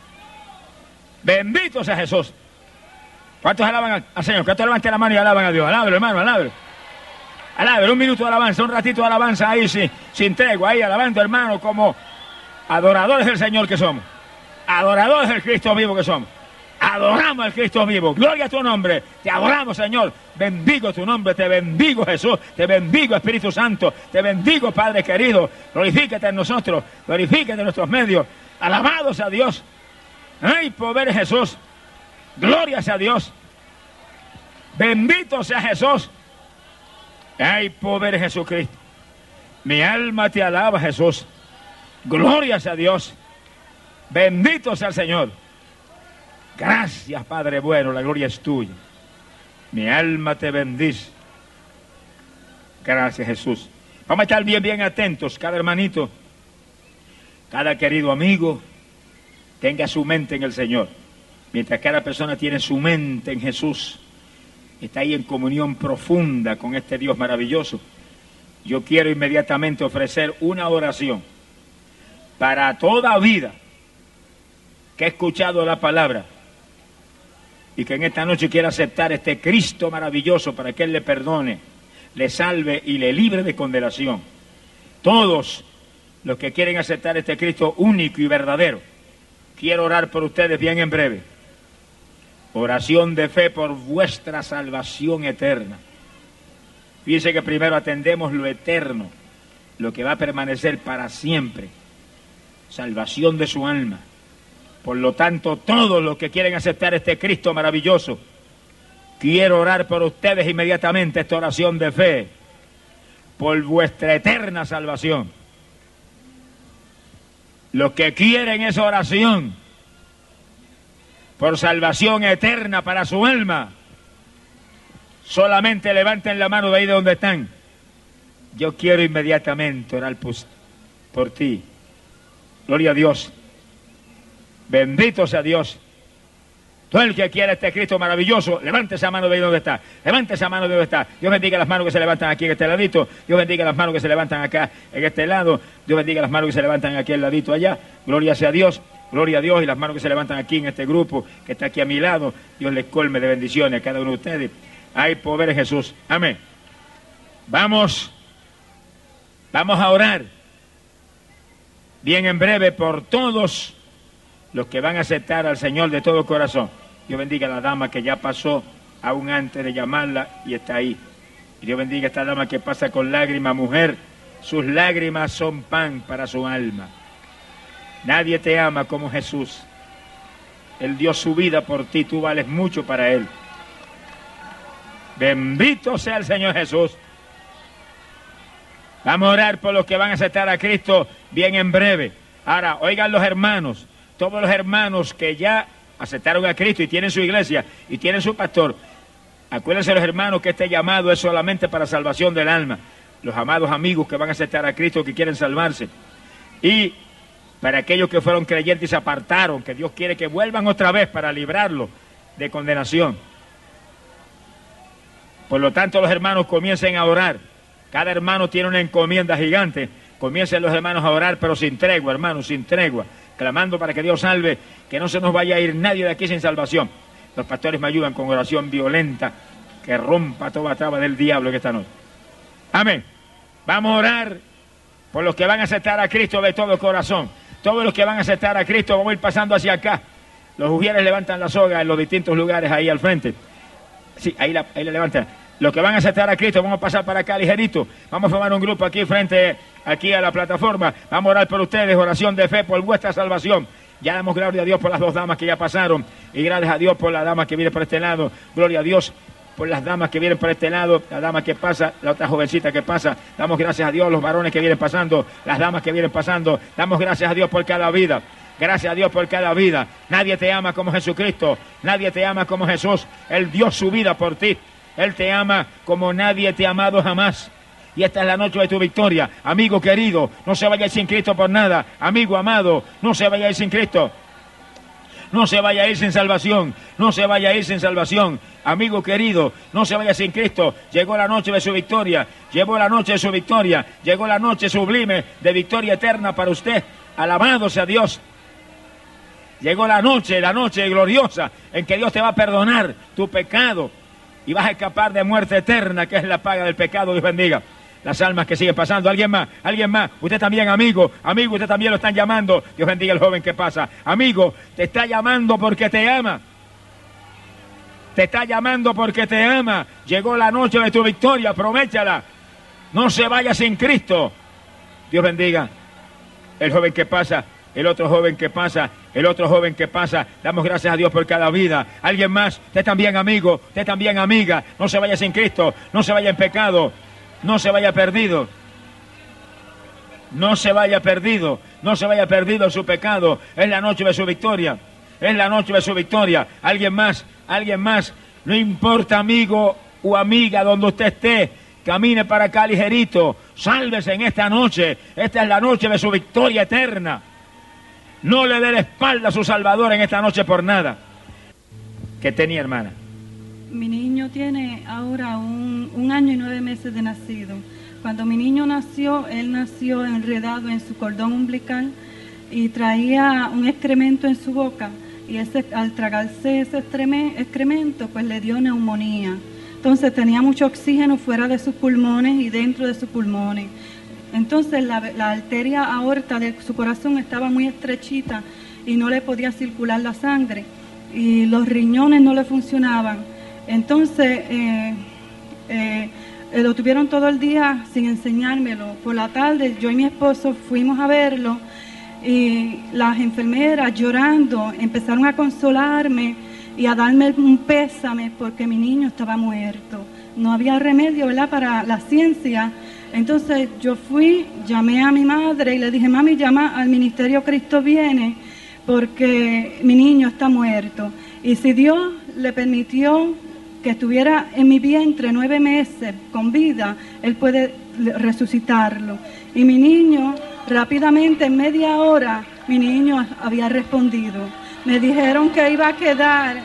Bendito sea Jesús. ¿Cuántos alaban al Señor? ¿Cuántos levanten la mano y alaban a Dios? Alábelo, hermano, alábelo. Alábelo, un minuto de alabanza, un ratito de alabanza ahí, sin tregua, ahí alabando, hermano, como adoradores del Señor que somos. Adoradores del Cristo vivo que somos. Adoramos al Cristo vivo. Gloria a tu nombre. Te adoramos, Señor. Bendigo tu nombre. Te bendigo, Jesús. Te bendigo, Espíritu Santo. Te bendigo, Padre querido. Glorifícate en nosotros. Glorifícate en nuestros medios. Alabados a Dios. ¡Ay, poder Jesús! Gloria sea a Dios. Bendito sea Jesús. ¡Ay, poder Jesucristo! Mi alma te alaba, Jesús. Gloria sea a Dios. Bendito sea el Señor. Gracias, Padre bueno, la gloria es tuya. Mi alma te bendice. Gracias, Jesús. Vamos a estar bien atentos, cada hermanito, cada querido amigo, tenga su mente en el Señor. Mientras cada persona tiene su mente en Jesús, está ahí en comunión profunda con este Dios maravilloso. Yo quiero inmediatamente ofrecer una oración para toda vida que ha escuchado la palabra y que en esta noche quiera aceptar este Cristo maravilloso para que Él le perdone, le salve y le libre de condenación. Todos los que quieren aceptar este Cristo único y verdadero, quiero orar por ustedes bien en breve. Oración de fe por vuestra salvación eterna. Fíjense que primero atendemos lo eterno, lo que va a permanecer para siempre. Salvación de su alma. Por lo tanto, todos los que quieren aceptar este Cristo maravilloso, quiero orar por ustedes inmediatamente esta oración de fe, por vuestra eterna salvación. Los que quieren esa oración, por salvación eterna para su alma, solamente levanten la mano de ahí de donde están. Yo quiero inmediatamente orar por ti. Gloria a Dios. Bendito sea Dios. Todo el que quiera este Cristo maravilloso, levante esa mano de ahí donde está. Levante esa mano de donde está. Dios bendiga las manos que se levantan aquí en este ladito. Dios bendiga las manos que se levantan acá en este lado. Dios bendiga las manos que se levantan aquí al ladito allá. Gloria sea a Dios. Gloria a Dios. Y las manos que se levantan aquí en este grupo que está aquí a mi lado. Dios les colme de bendiciones a cada uno de ustedes. Hay poder en Jesús. Amén. Vamos a orar bien en breve por todos los que van a aceptar al Señor de todo corazón. Dios bendiga a la dama que ya pasó aún antes de llamarla y está ahí. Y Dios bendiga a esta dama que pasa con lágrimas. Mujer, sus lágrimas son pan para su alma. Nadie te ama como Jesús. Él dio su vida por ti, tú vales mucho para Él. Bendito sea el Señor Jesús. Vamos a orar por los que van a aceptar a Cristo bien en breve. Ahora, oigan los hermanos, todos los hermanos que ya aceptaron a Cristo y tienen su iglesia y tienen su pastor. Acuérdense los hermanos que este llamado es solamente para salvación del alma. Los amados amigos que van a aceptar a Cristo, que quieren salvarse. Y para aquellos que fueron creyentes y se apartaron, que Dios quiere que vuelvan otra vez para librarlos de condenación. Por lo tanto, los hermanos comiencen a orar. Cada hermano tiene una encomienda gigante. Comiencen los hermanos a orar, pero sin tregua, hermanos, sin tregua. Clamando para que Dios salve, que no se nos vaya a ir nadie de aquí sin salvación. Los pastores me ayudan con oración violenta, que rompa toda traba del diablo en esta noche. Amén. Vamos a orar por los que van a aceptar a Cristo de todo corazón. Todos los que van a aceptar a Cristo, vamos a ir pasando hacia acá. Los ujieres levantan la soga en los distintos lugares ahí al frente. Sí, ahí la levantan. Los que van a aceptar a Cristo, vamos a pasar para acá ligerito. Vamos a formar un grupo aquí frente, aquí a la plataforma. Vamos a orar por ustedes, oración de fe por vuestra salvación. Ya damos gloria a Dios por las dos damas que ya pasaron. Y gracias a Dios por la dama que viene por este lado. Gloria a Dios por las damas que vienen por este lado. La dama que pasa, la otra jovencita que pasa. Damos gracias a Dios los varones que vienen pasando. Las damas que vienen pasando. Damos gracias a Dios por cada vida. Gracias a Dios por cada vida. Nadie te ama como Jesucristo. Nadie te ama como Jesús. Él dio su vida por ti. Él te ama como nadie te ha amado jamás. Y esta es la noche de tu victoria. Amigo querido, no se vaya a ir sin Cristo por nada. Amigo amado, no se vaya a ir sin Cristo. No se vaya a ir sin salvación. No se vaya a ir sin salvación. Amigo querido, no se vaya sin Cristo. Llegó la noche de su victoria. Llegó la noche de su victoria. Llegó la noche sublime de victoria eterna para usted. Alabado sea Dios. Llegó la noche gloriosa en que Dios te va a perdonar tu pecado y vas a escapar de muerte eterna, que es la paga del pecado. Dios bendiga las almas que siguen pasando. Alguien más, usted también, amigo, usted también lo están llamando. Dios bendiga al joven que pasa. Amigo, te está llamando porque te ama. Te está llamando porque te ama. Llegó la noche de tu victoria, aprovéchala. No se vaya sin Cristo. Dios bendiga el joven que pasa. El otro joven que pasa, el otro joven que pasa. Damos gracias a Dios por cada vida. Alguien más, usted también amigo, usted también amiga. No se vaya sin Cristo, no se vaya en pecado, no se vaya perdido. No se vaya perdido, no se vaya perdido en su pecado. Es la noche de su victoria, es la noche de su victoria. Alguien más, no importa amigo o amiga donde usted esté. Camine para acá ligerito, sálvese en esta noche. Esta es la noche de su victoria eterna. No le dé la espalda a su Salvador en esta noche por nada. ¿Qué tenía, hermana? Mi niño tiene ahora un año y 9 meses de nacido. Cuando mi niño nació, él nació enredado en su cordón umbilical y traía un excremento en su boca. Y al tragarse ese excremento, pues le dio neumonía. Entonces tenía mucho oxígeno fuera de sus pulmones y dentro de sus pulmones. Entonces la arteria aorta de su corazón estaba muy estrechita y no le podía circular la sangre y los riñones no le funcionaban. Entonces lo tuvieron todo el día sin enseñármelo. Por la tarde yo y mi esposo fuimos a verlo y las enfermeras llorando empezaron a consolarme y a darme un pésame porque mi niño estaba muerto. No había remedio, ¿verdad?, para la ciencia. Entonces yo fui, llamé a mi madre y le dije, mami, llama al ministerio Cristo Viene porque mi niño está muerto. Y si Dios le permitió que estuviera en mi vientre 9 meses con vida, Él puede resucitarlo. Y mi niño, rápidamente, en media hora, mi niño había respondido. Me dijeron que iba a quedar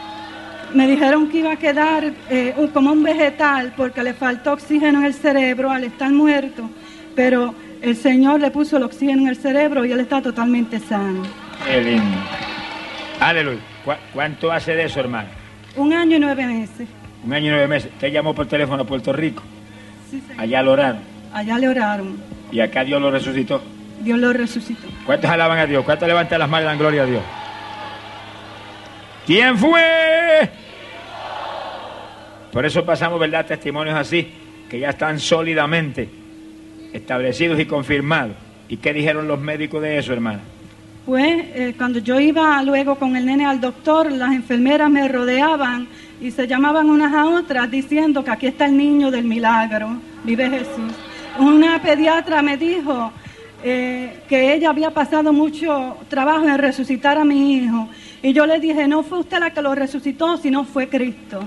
como un vegetal porque le faltó oxígeno en el cerebro al estar muerto, pero el Señor le puso el oxígeno en el cerebro y él está totalmente sano. Qué lindo. Aleluya. ¿Cuánto hace de eso, hermano? 1 año y 9 meses. 1 año y 9 meses. Usted llamó por teléfono a Puerto Rico. Sí, señor. Allá lo oraron. Allá le oraron. Y acá Dios lo resucitó. Dios lo resucitó. ¿Cuántos alaban a Dios? ¿Cuántos levantan las manos y dan gloria a Dios? ¿Quién fue? Por eso pasamos, ¿verdad?, testimonios así, que ya están sólidamente establecidos y confirmados. ¿Y qué dijeron los médicos de eso, hermana? Pues cuando yo iba luego con el nene al doctor, las enfermeras me rodeaban y se llamaban unas a otras diciendo que aquí está el niño del milagro, vive Jesús. Una pediatra me dijo que ella había pasado mucho trabajo en resucitar a mi hijo. Y yo le dije, no fue usted la que lo resucitó, sino fue Cristo.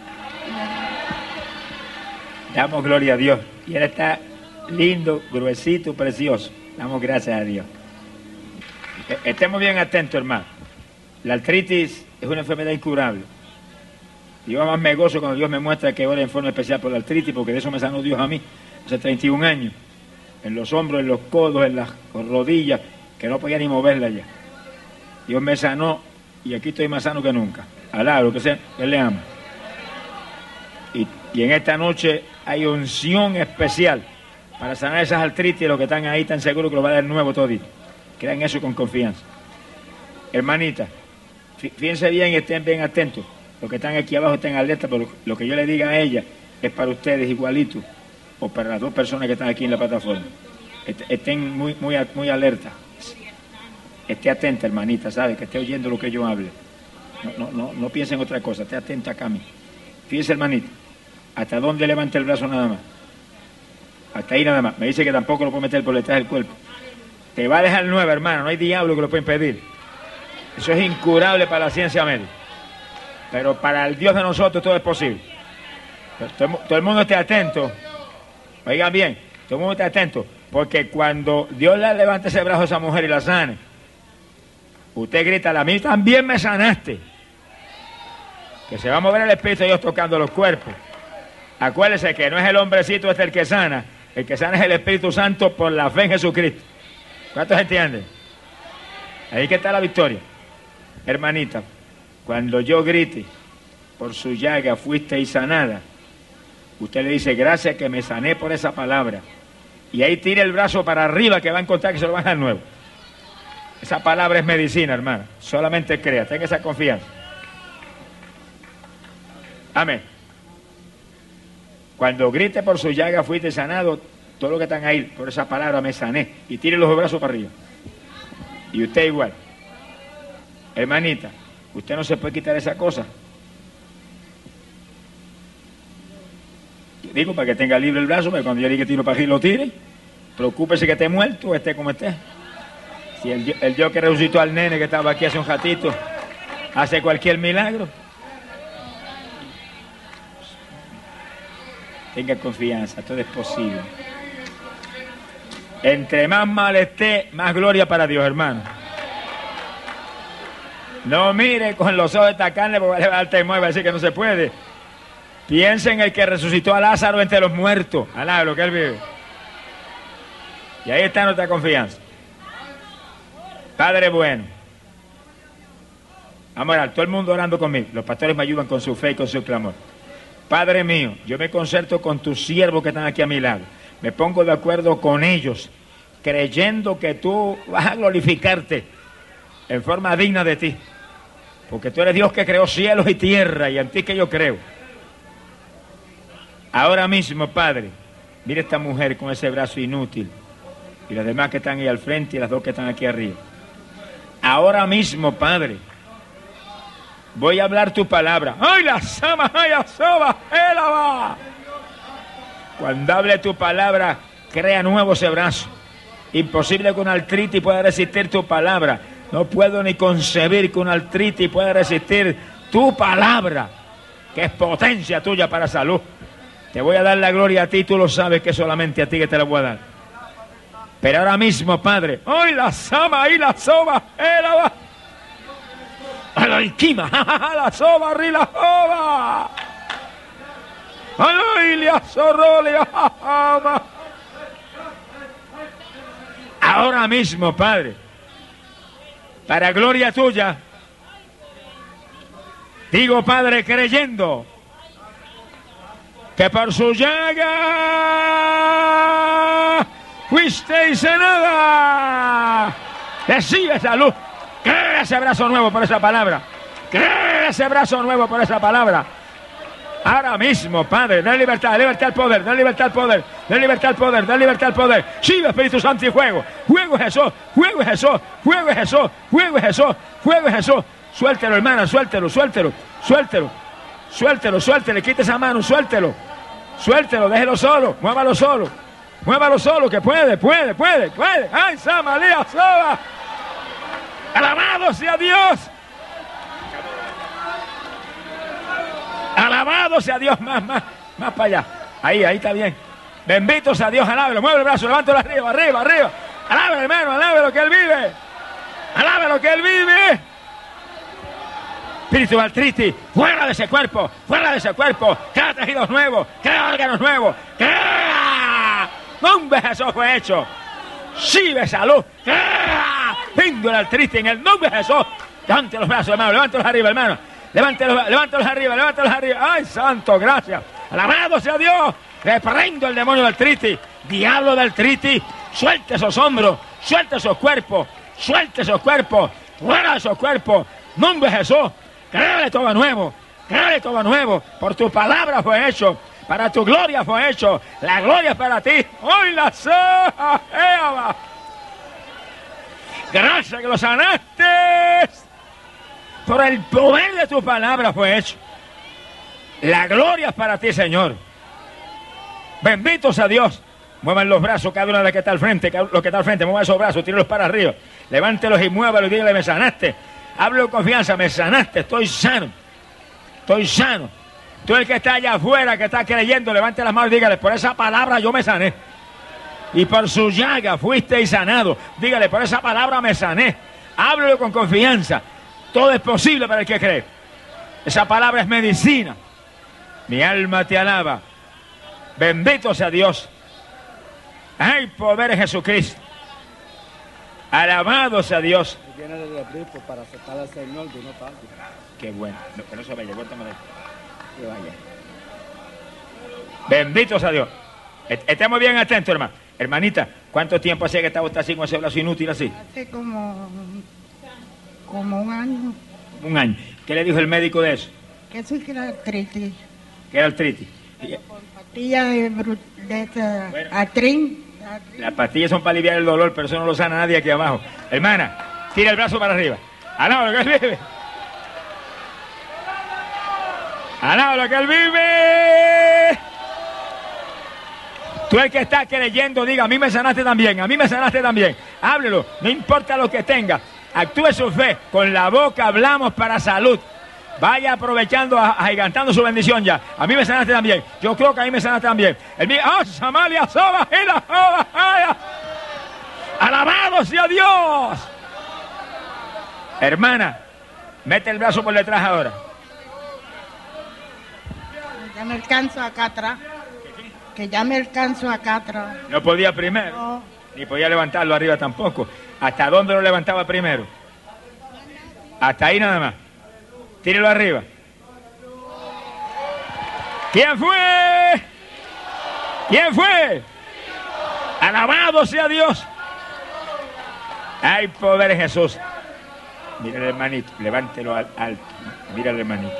Damos gloria a Dios. Y él está lindo, gruesito, precioso. Damos gracias a Dios. Estemos bien atentos, hermano. La artritis es una enfermedad incurable. Yo más me gozo cuando Dios me muestra que ora en forma especial por la artritis, porque de eso me sanó Dios a mí hace 31 años. En los hombros, en los codos, en las rodillas, que no podía ni moverla ya. Dios me sanó y aquí estoy más sano que nunca. Alá, lo que sea, Él le ama. Y en esta noche hay unción especial para sanar esas artritis. Los que están ahí están seguros que lo va a dar nuevo todito. Crean eso con confianza. Hermanita, Fíjense bien y estén bien atentos. Los que están aquí abajo estén alerta, pero lo que yo le diga a ella es para ustedes igualito, o para las dos personas que están aquí en la plataforma. Estén muy alerta. Esté atenta, hermanita, ¿sabe? Que esté oyendo lo que yo hable. No piensen en otra cosa, esté atenta acá a mí. Fíjese, hermanita, ¿hasta dónde levanta el brazo nada más? Hasta ahí nada más. Me dice que tampoco lo puede meter por detrás del cuerpo. Te va a dejar nueva, hermano, no hay diablo que lo pueda impedir. Eso es incurable para la ciencia médica. Pero para el Dios de nosotros todo es posible. Todo el mundo esté atento. Oigan bien, todo el mundo esté atento. Porque cuando Dios le levante ese brazo a esa mujer y la sane, usted grita, a mí también me sanaste. Que se va a mover el Espíritu de Dios tocando los cuerpos. Acuérdese que no es el hombrecito este el que sana es el Espíritu Santo por la fe en Jesucristo. ¿Cuántos entienden? Ahí que está la victoria. Hermanita, cuando yo grite, por su llaga fuisteis sanada, usted le dice, gracias que me sané por esa palabra. Y ahí tire el brazo para arriba que va a encontrar que se lo van a dar nuevo. Esa palabra es medicina, hermana. Solamente crea, tenga esa confianza. Amén. Cuando grite por su llaga fuiste sanado, todos los que están ahí, por esa palabra me sané. Y tire los brazos para arriba. Y usted igual. Hermanita, usted no se puede quitar esa cosa. Digo, para que tenga libre el brazo, para que cuando yo diga que tiro para aquí lo tire. Preocúpese que esté muerto o esté como esté. Si el Dios que resucitó al nene que estaba aquí hace un ratito hace cualquier milagro, tenga confianza, todo es posible. Entre más mal esté, más gloria para Dios, hermano. No mire con los ojos de esta carne porque va a levantar y mueve, va a decir que no se puede. Piensa en el que resucitó a Lázaro entre los muertos. Alá, lo que él vive. Y ahí está nuestra confianza. Padre bueno. Vamos a orar, todo el mundo orando conmigo. Los pastores me ayudan con su fe y con su clamor. Padre mío, yo me concerto con tus siervos que están aquí a mi lado. Me pongo de acuerdo con ellos, creyendo que tú vas a glorificarte en forma digna de ti. Porque tú eres Dios que creó cielos y tierra y en ti que yo creo. Ahora mismo, Padre, mira esta mujer con ese brazo inútil y las demás que están ahí al frente y las dos que están aquí arriba. Ahora mismo, Padre, voy a hablar tu palabra. ¡Ay, la sama, ay, la soba, élava! Cuando hable tu palabra, crea nuevo ese brazo. Imposible que una artritis pueda resistir tu palabra. No puedo ni concebir que una artritis pueda resistir tu palabra, que es potencia tuya para salud. Te voy a dar la gloria a ti, tú lo sabes que solamente a ti que te la voy a dar. Pero ahora mismo, Padre, ¡ay, la sama, ay, la soba, élava! ¡A la iquima! ¡La soba, arri la soba! ¡Ay, la zorrolia! Ahora mismo, Padre, para gloria tuya, digo, Padre, creyendo que por su llaga fuisteis sanada. Recibe salud. Cree ese brazo nuevo por esa palabra. Cree ese brazo nuevo por esa palabra. Ahora mismo, Padre, da libertad, libertad al poder, da libertad al poder, da libertad al poder, da libertad al poder. Sigue Espíritu Santo y fuego. Fuego es Jesús, fuego es Jesús, fuego es Jesús, fuego es Jesús, fuego es Jesús. Suéltelo, hermana, suéltelo, suéltelo, suéltelo, suéltelo, suéltelo, quite esa mano, suéltelo, suéltelo, déjelo solo, muévalo solo, que puede. ¡Ay, Samalía, Soba! ¡Alabado sea Dios! Alabado sea Dios, más para allá. Ahí está bien. Bendito sea Dios, alábelo, mueve el brazo, levántalo arriba. Alábelo, hermano, alábelo que Él vive. Alábelo que Él vive. Espíritu de artritis, fuera de ese cuerpo, crea tejidos nuevos, crea órganos nuevos, crea. Nombre de Jesús fue hecho. Sigue salud, crea. Pingo la artritis en el nombre de Jesús. Levante los brazos, hermano, levántalos arriba, hermano. Levántalos arriba. ¡Ay, santo, gracias! ¡Alabado sea Dios! Reprendo el demonio de artritis. Diablo de artritis, suelte esos hombros, suelte esos cuerpos, fuera de esos cuerpos, Nombre de Jesús. Créale todo nuevo. Créale todo nuevo. Por tu palabra fue hecho. Para tu gloria fue hecho. La gloria es para ti. Hoy la soja. Gracias que lo sanaste. Por el poder de tu palabra fue hecho. La gloria es para ti, Señor. Bendito sea Dios. Muevan los brazos, cada uno de los que está al frente, los que está al frente, muevan esos brazos, tírenlos para arriba. Levántelos y muévalos y dígale, me sanaste. Hablo con confianza, me sanaste, estoy sano. Estoy sano. Tú el que está allá afuera, que está creyendo, levante las manos y dígale, por esa palabra yo me sané. Y por su llaga fuiste sanado. Dígale, por esa palabra me sané. Háblalo con confianza. Todo es posible para el que cree. Esa palabra es medicina. Mi alma te alaba. Bendito sea Dios. Hay poder en Jesucristo. Alabado sea Dios. Viene de Ripo para aceptar al Señor de una parte. Qué bueno. No, que no se vaya, cuéntame de que vaya. Bendito sea Dios. Estemos bien atentos, hermano. Hermanita, ¿cuánto tiempo hace que estaba usted así con ese brazo inútil así? Hace como un año. Un año. ¿Qué le dijo el médico de eso? Que eso es que era artritis. ¿Qué era artritis? Por pastilla de esta artrin. Las pastillas son para aliviar el dolor, pero eso no lo sana nadie aquí abajo. Hermana, tira el brazo para arriba. Alaba lo que él vive. Alaba lo que él vive. Tú el que está creyendo, diga, a mí me sanaste también, a mí me sanaste también. Háblelo, no importa lo que tenga. Actúe su fe. Con la boca hablamos para salud. Vaya aprovechando, agigantando su bendición ya. A mí me sanaste también. Yo creo que a mí me sanaste también. El mío, Samalia, Soba, alabado sea Dios. Hermana, mete el brazo por detrás ahora. Ya me alcanzo acá atrás. Que ya me alcanzo acá atrás. No podía primero. No. Ni podía levantarlo arriba tampoco. ¿Hasta dónde lo levantaba primero? Hasta ahí nada más. Tírelo arriba. ¿Quién fue? ¿Quién fue? Alabado sea Dios. Hay poder en Jesús. Mira el hermanito, levántelo alto. Mira el hermanito.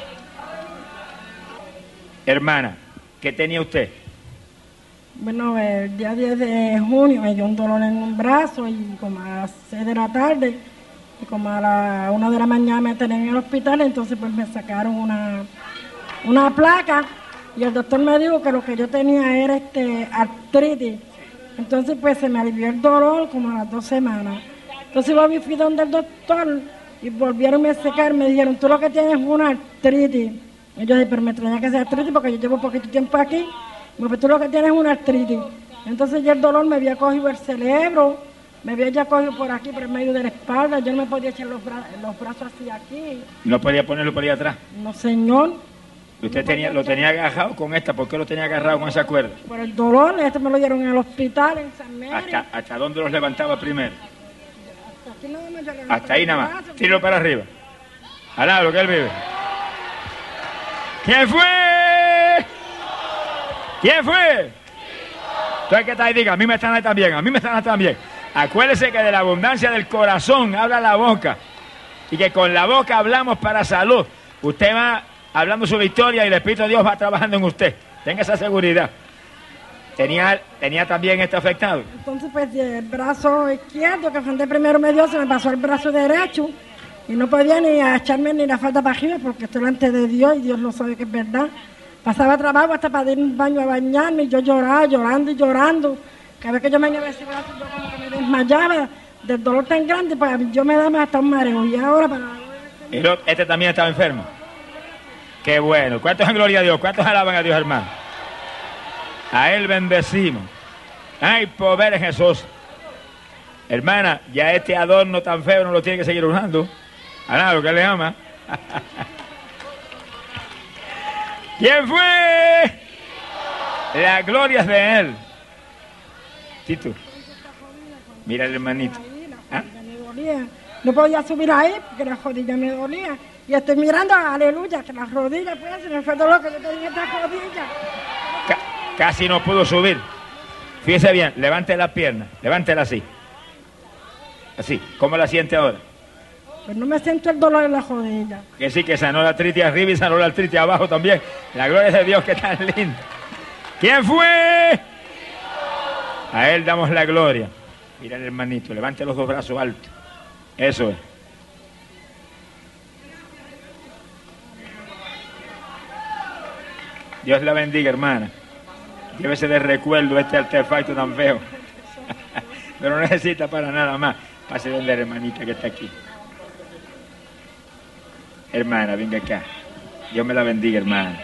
Hermana, ¿qué tenía usted? Bueno, el día 10 de junio me dio un dolor en un brazo y como a las 6 de la tarde y como a la 1 de la mañana me tenían en el hospital, entonces pues me sacaron una placa y el doctor me dijo que lo que yo tenía era artritis. Entonces pues se me alivió el dolor como a las 2 semanas. Entonces fui donde el doctor y volvieron a secar, me dijeron, tú lo que tienes es una artritis. Y yo dije, pero me extraña que sea artritis porque yo llevo poquito tiempo aquí. Pues tú lo que tienes es una artritis. Entonces ya el dolor me había cogido el cerebro, me había ya cogido por aquí, por el medio de la espalda. Yo no me podía echar los brazos así aquí. ¿No podía ponerlo por ahí atrás? No, señor. ¿Usted lo tenía agarrado con esta? ¿Por qué lo tenía agarrado con esa cuerda? Por el dolor, me lo dieron en el hospital, en San Mary. ¿Hasta dónde los levantaba primero? Hasta aquí nada más, yo le Hasta ahí nada más. Tíralo para arriba. Alá, lo que él vive. ¿Quién fue? ¿Quién fue? Tú el que está ahí, diga, a mí me sanaste también, a mí me sanaste también. Acuérdese que de la abundancia del corazón habla la boca. Y que con la boca hablamos para salud. Usted va hablando su victoria y el Espíritu de Dios va trabajando en usted. Tenga esa seguridad. ¿Tenía también esto afectado? Entonces, pues, el brazo izquierdo, que fue el primero me dio, se me pasó el brazo derecho. Y no podía ni echarme ni la falda para arriba porque estoy delante de Dios y Dios lo sabe que es verdad. Pasaba trabajo hasta para ir al baño a bañarme y yo lloraba, llorando y llorando. Cada vez que yo me llevaba ese brazo, yo como que me desmayaba del dolor tan grande, pues yo me daba hasta un mareo. Y ahora para... Este también estaba enfermo. Qué bueno. ¿Cuántos en gloria a Dios? ¿Cuántos alaban a Dios, hermano? A Él bendecimos. Hay poder en Jesús. Hermana, ya este adorno tan feo no lo tiene que seguir usando. A nada, lo que le ama. ¿Quién fue? La gloria es de Él. Tito, mira el hermanito. ¿Ah? Me dolía. No podía subir ahí porque la rodilla me dolía. Y estoy mirando, aleluya, que las rodillas, pues, se me fue dolor que yo tenía esta rodilla. Casi no pudo subir. Fíjese bien, levante la pierna, levántela así. Así, ¿cómo la siente ahora? Pues no me siento el dolor en la rodilla. Que sí, que sanó la artritis arriba y sanó la artritis abajo también. La gloria de Dios, que tan lindo. ¿Quién fue? A Él damos la gloria. Mira el hermanito, levante los dos brazos altos. Eso es. Dios la bendiga, hermana. Llévese de recuerdo este artefacto tan feo. Pero no necesita para nada más. Pase donde la hermanita que está aquí. Hermana, venga acá. Dios me la bendiga, hermana.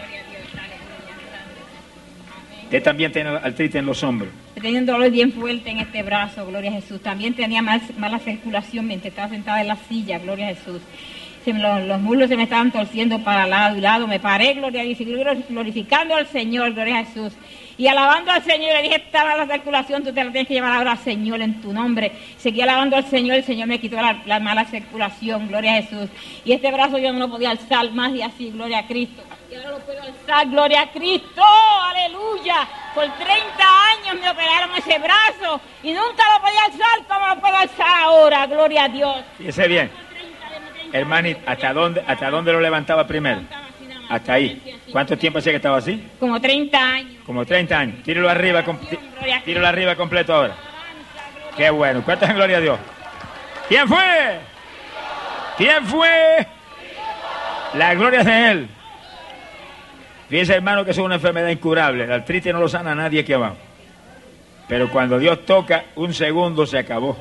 Usted también tiene artritis en los hombros. Tenía un dolor bien fuerte en este brazo, gloria a Jesús. También tenía mala circulación mientras estaba sentada en la silla, gloria a Jesús. Los muslos se me estaban torciendo para lado y lado. Me paré, gloria a Dios, glorificando al Señor, gloria a Jesús. Y alabando al Señor, le dije, esta mala circulación, tú te la tienes que llevar ahora al Señor en tu nombre. Seguí alabando al Señor, el Señor me quitó la mala circulación, gloria a Jesús. Y este brazo yo no lo podía alzar más y así, gloria a Cristo. Y ahora lo puedo alzar, gloria a Cristo, aleluya. Por 30 años me operaron ese brazo y nunca lo podía alzar como lo puedo alzar ahora, gloria a Dios. Fíjese bien, hermanito, ¿hasta dónde lo levantaba primero? Hasta ahí. ¿Cuánto tiempo hacía que estaba así? Como 30 años. Como 30 años. Tíralo arriba, tíralo arriba completo ahora. Qué bueno. ¿Cuántos en gloria a Dios? ¿Quién fue? ¿Quién fue? La gloria es de Él. Fíjense, hermano, que es una enfermedad incurable. La artritis no lo sana a nadie aquí abajo. Pero cuando Dios toca, un segundo se acabó.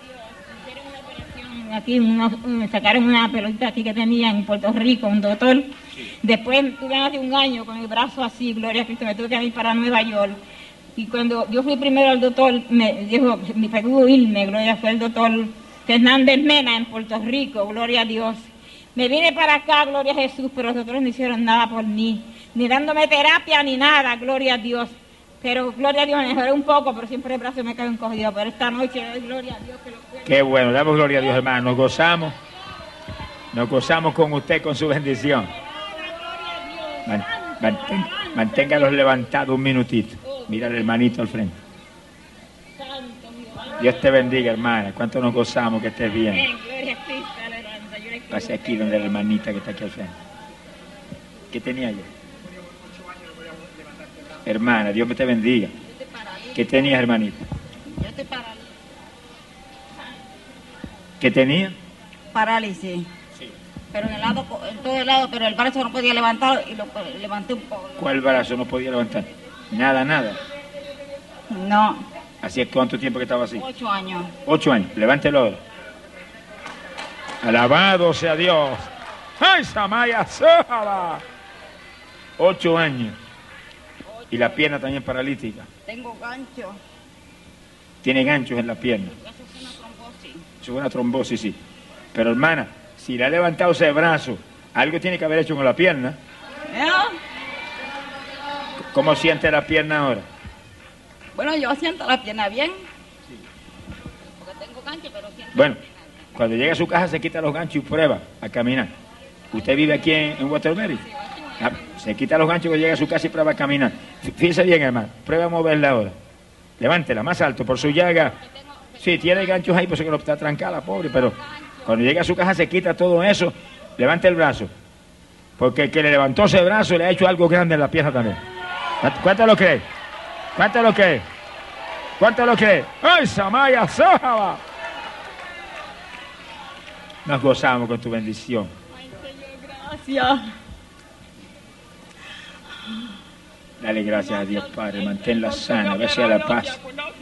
Aquí me sacaron una pelotita aquí que tenía en Puerto Rico, un doctor. Después tuve hace un año con el brazo así, gloria a Cristo, me tuve que ir para Nueva York. Y cuando yo fui primero al doctor, me dijo, me pegó irme, gloria, fue el doctor Fernández Mena en Puerto Rico, gloria a Dios. Me vine para acá, gloria a Jesús, pero los doctores no hicieron nada por mí, ni dándome terapia ni nada, gloria a Dios. Pero, gloria a Dios, me mejoré un poco, pero siempre el brazo me quedó encogido. Pero esta noche, gloria a Dios que lo puedo. Qué bueno, damos gloria a Dios, hermano. Nos gozamos con usted, con su bendición. Manténgalos levantados un minutito. Mira al hermanito al frente. Dios te bendiga, hermana. ¿Cuánto nos gozamos que estés bien? Gloria a Cristo, aleluya. Pase aquí donde la hermanita que está aquí al frente. ¿Qué tenía ella? Hermana, Dios me te bendiga. ¿Qué tenías, hermanita? Yo estoy paralítica. ¿Qué tenía? Parálisis. Sí. Pero en todo el lado, pero el brazo no podía levantar y lo levanté un poco. ¿Cuál brazo no podía levantar? Nada. No, ¿Hacía cuánto tiempo que estaba así? 8 años. 8 años. Levántelo ahora. Alabado sea Dios. ¡Ay, Samaya Saba! 8 años. Y la pierna también paralítica. Tengo gancho. Tiene ganchos en la pierna. Eso es una trombosis. Es una trombosis, sí. Pero hermana, si le ha levantado ese brazo, algo tiene que haber hecho con la pierna. ¿Cómo siente la pierna ahora? Bueno, yo siento la pierna bien. Porque tengo gancho, pero siento. Bueno, cuando llegue a su casa se quita los ganchos y prueba a caminar. ¿Usted vive aquí en Waterbury? Se quita los ganchos cuando llega a su casa y prueba a caminar. Fíjese bien, hermano. Prueba a moverla ahora. Levántela más alto por su llaga. Sí, tiene ganchos ahí, por eso que no está trancada, pobre, pero cuando llega a su casa se quita todo eso. Levante el brazo. Porque el que le levantó ese brazo le ha hecho algo grande en la pierna también. ¿Cuánto lo cree? ¿Cuánto lo cree? ¿Cuánto lo cree? ¡Ay, Samaya Sahaba! Nos gozamos con tu bendición. Ay, Señor, gracias. Dale gracias a Dios, Padre. Manténla sana, vese a la paz.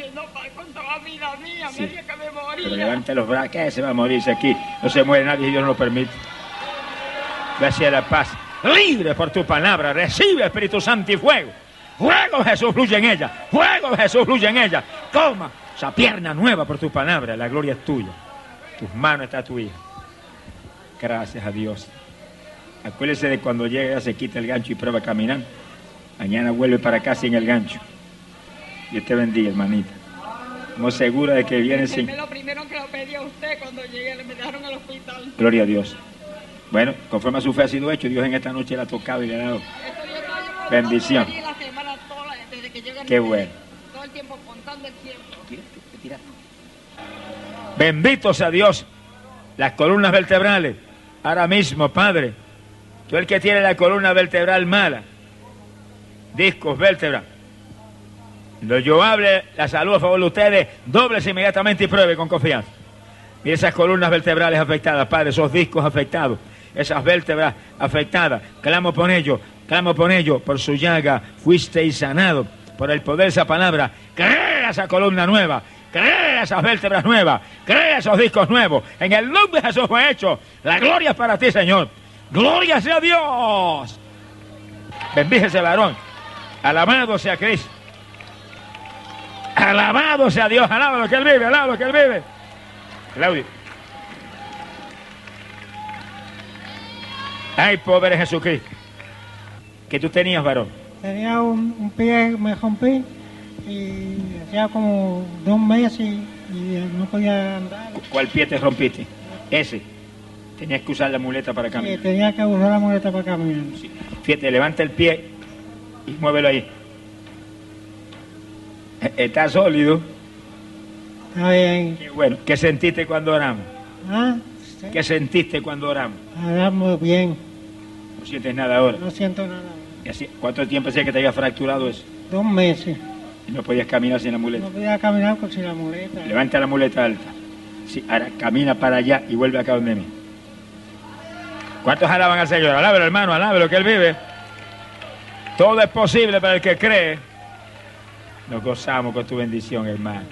Sí. Pero levante los brazos. ¿Qué se va a morirse aquí? No se muere nadie y Dios no lo permite. Vese a la paz. Libre por tu palabra. Recibe Espíritu Santo y fuego. Fuego de Jesús fluye en ella. Fuego de Jesús fluye en ella. Toma esa pierna nueva por tu palabra. La gloria es tuya. Tus manos está tu hija. Gracias a Dios. Acuérdese de cuando llega, se quita el gancho y prueba a caminar. Mañana vuelve para acá sin el gancho. Dios te bendiga, hermanita. Estamos seguros de que viene sin... Lo primero que lo pedí a usted cuando llegué, me dejaron al hospital. Gloria a Dios. Bueno, conforme a su fe ha sido hecho, Dios en esta noche le ha tocado y le ha dado bendición. Qué bueno. Todo el tiempo contando el tiempo. Bendito sea Dios. las columnas vertebrales. Ahora mismo, Padre, tú el que tiene la columna vertebral mala, discos, vértebra, cuando yo hable la salud a favor de ustedes, dobles inmediatamente y pruebe con confianza. Mire esas columnas vertebrales afectadas, Padre, esos discos afectados, esas vértebras afectadas. Clamo por ellos, por su llaga fuisteis sanado, por el poder de esa palabra. Crea esa columna nueva, crea esas vértebras nuevas, crea esos discos nuevos. En el nombre de Jesús fue hecho. La gloria es para ti, Señor. Gloria sea Dios. Bendice ese varón. Alabado sea Cristo. Alabado sea Dios. Alaba lo que Él vive, alaba lo que Él vive. Claudio. Ay, pobre Jesucristo. ¿Qué tú tenías, varón? Tenía un pie, me rompí y hacía como 2 meses y no podía andar. ¿Cuál pie te rompiste? Ese. Tenías que usar la muleta para caminar. Sí, tenía que usar la muleta para caminar. Sí. Fíjate, levanta el pie y muévelo ahí. Está sólido. Está bien. Qué bueno. ¿Qué sentiste cuando oramos? Ah, sí. ¿Qué sentiste cuando oramos? Andamos bien. No sientes nada ahora. No siento nada. ¿Y así, cuánto tiempo hacía que te había fracturado eso? 2 meses. Y no podías caminar sin la No muleta. podía caminar sin la muleta. Levanta la muleta alta. Sí, ahora camina para allá y vuelve acá donde mí. ¿Cuántos alaban al Señor? Alábelo, hermano, alábelo, que Él vive. Todo es posible para el que cree. Nos gozamos con tu bendición, hermano.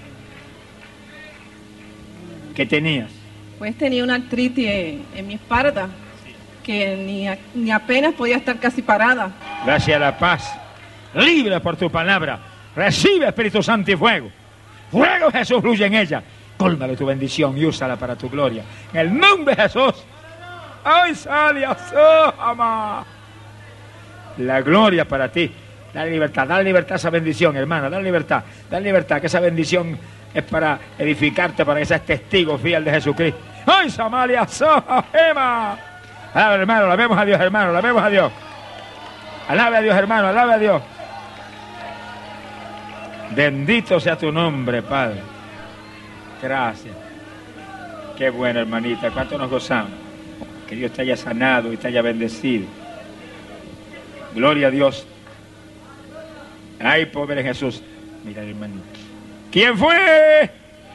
¿Qué tenías? Pues tenía una artritis en mi espalda, que ni apenas podía estar casi parada. Gracias a la paz. Libre por tu palabra. Recibe Espíritu Santo y fuego. Fuego de Jesús fluye en ella. Cólmale tu bendición y úsala para tu gloria. En el nombre de Jesús. ¡Ay, salia, ama! La gloria para ti. Dale libertad a esa bendición, hermana. Dale libertad, que esa bendición es para edificarte, para que seas testigo fiel de Jesucristo. ¡Ay, Samalia, Ema! Alabe, hermano, alabemos a Dios, hermano, alabemos a Dios. Alabe a Dios, hermano, alabe a Dios. Bendito sea tu nombre, Padre. Gracias. Qué bueno, hermanita. ¿Cuánto nos gozamos? Que Dios te haya sanado y te haya bendecido. Gloria a Dios. Ay, pobre Jesús. Mira, hermanito. ¿Quién fue?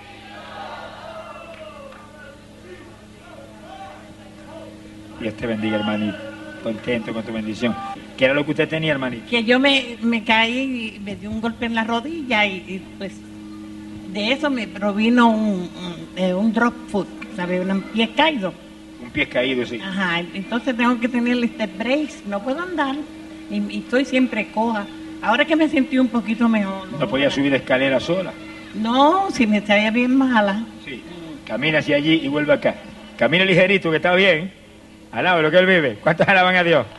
Dios te bendiga, hermanito. Contento con tu bendición. ¿Qué era lo que usted tenía, hermanito? Que yo me caí y me dio un golpe en la rodilla y pues de eso me provino un drop foot, ¿sabes? Un pie caído. Un pie caído, sí. Ajá, entonces tengo que tener este brace, no puedo andar y estoy siempre coja. Ahora que me sentí un poquito mejor. ¿No podía subir la escalera sola? No, si me estaría bien mala. Sí. Camina hacia allí y vuelve acá. Camina ligerito, que está bien. Alaba lo que Él vive. ¿Cuántos alaban a Dios?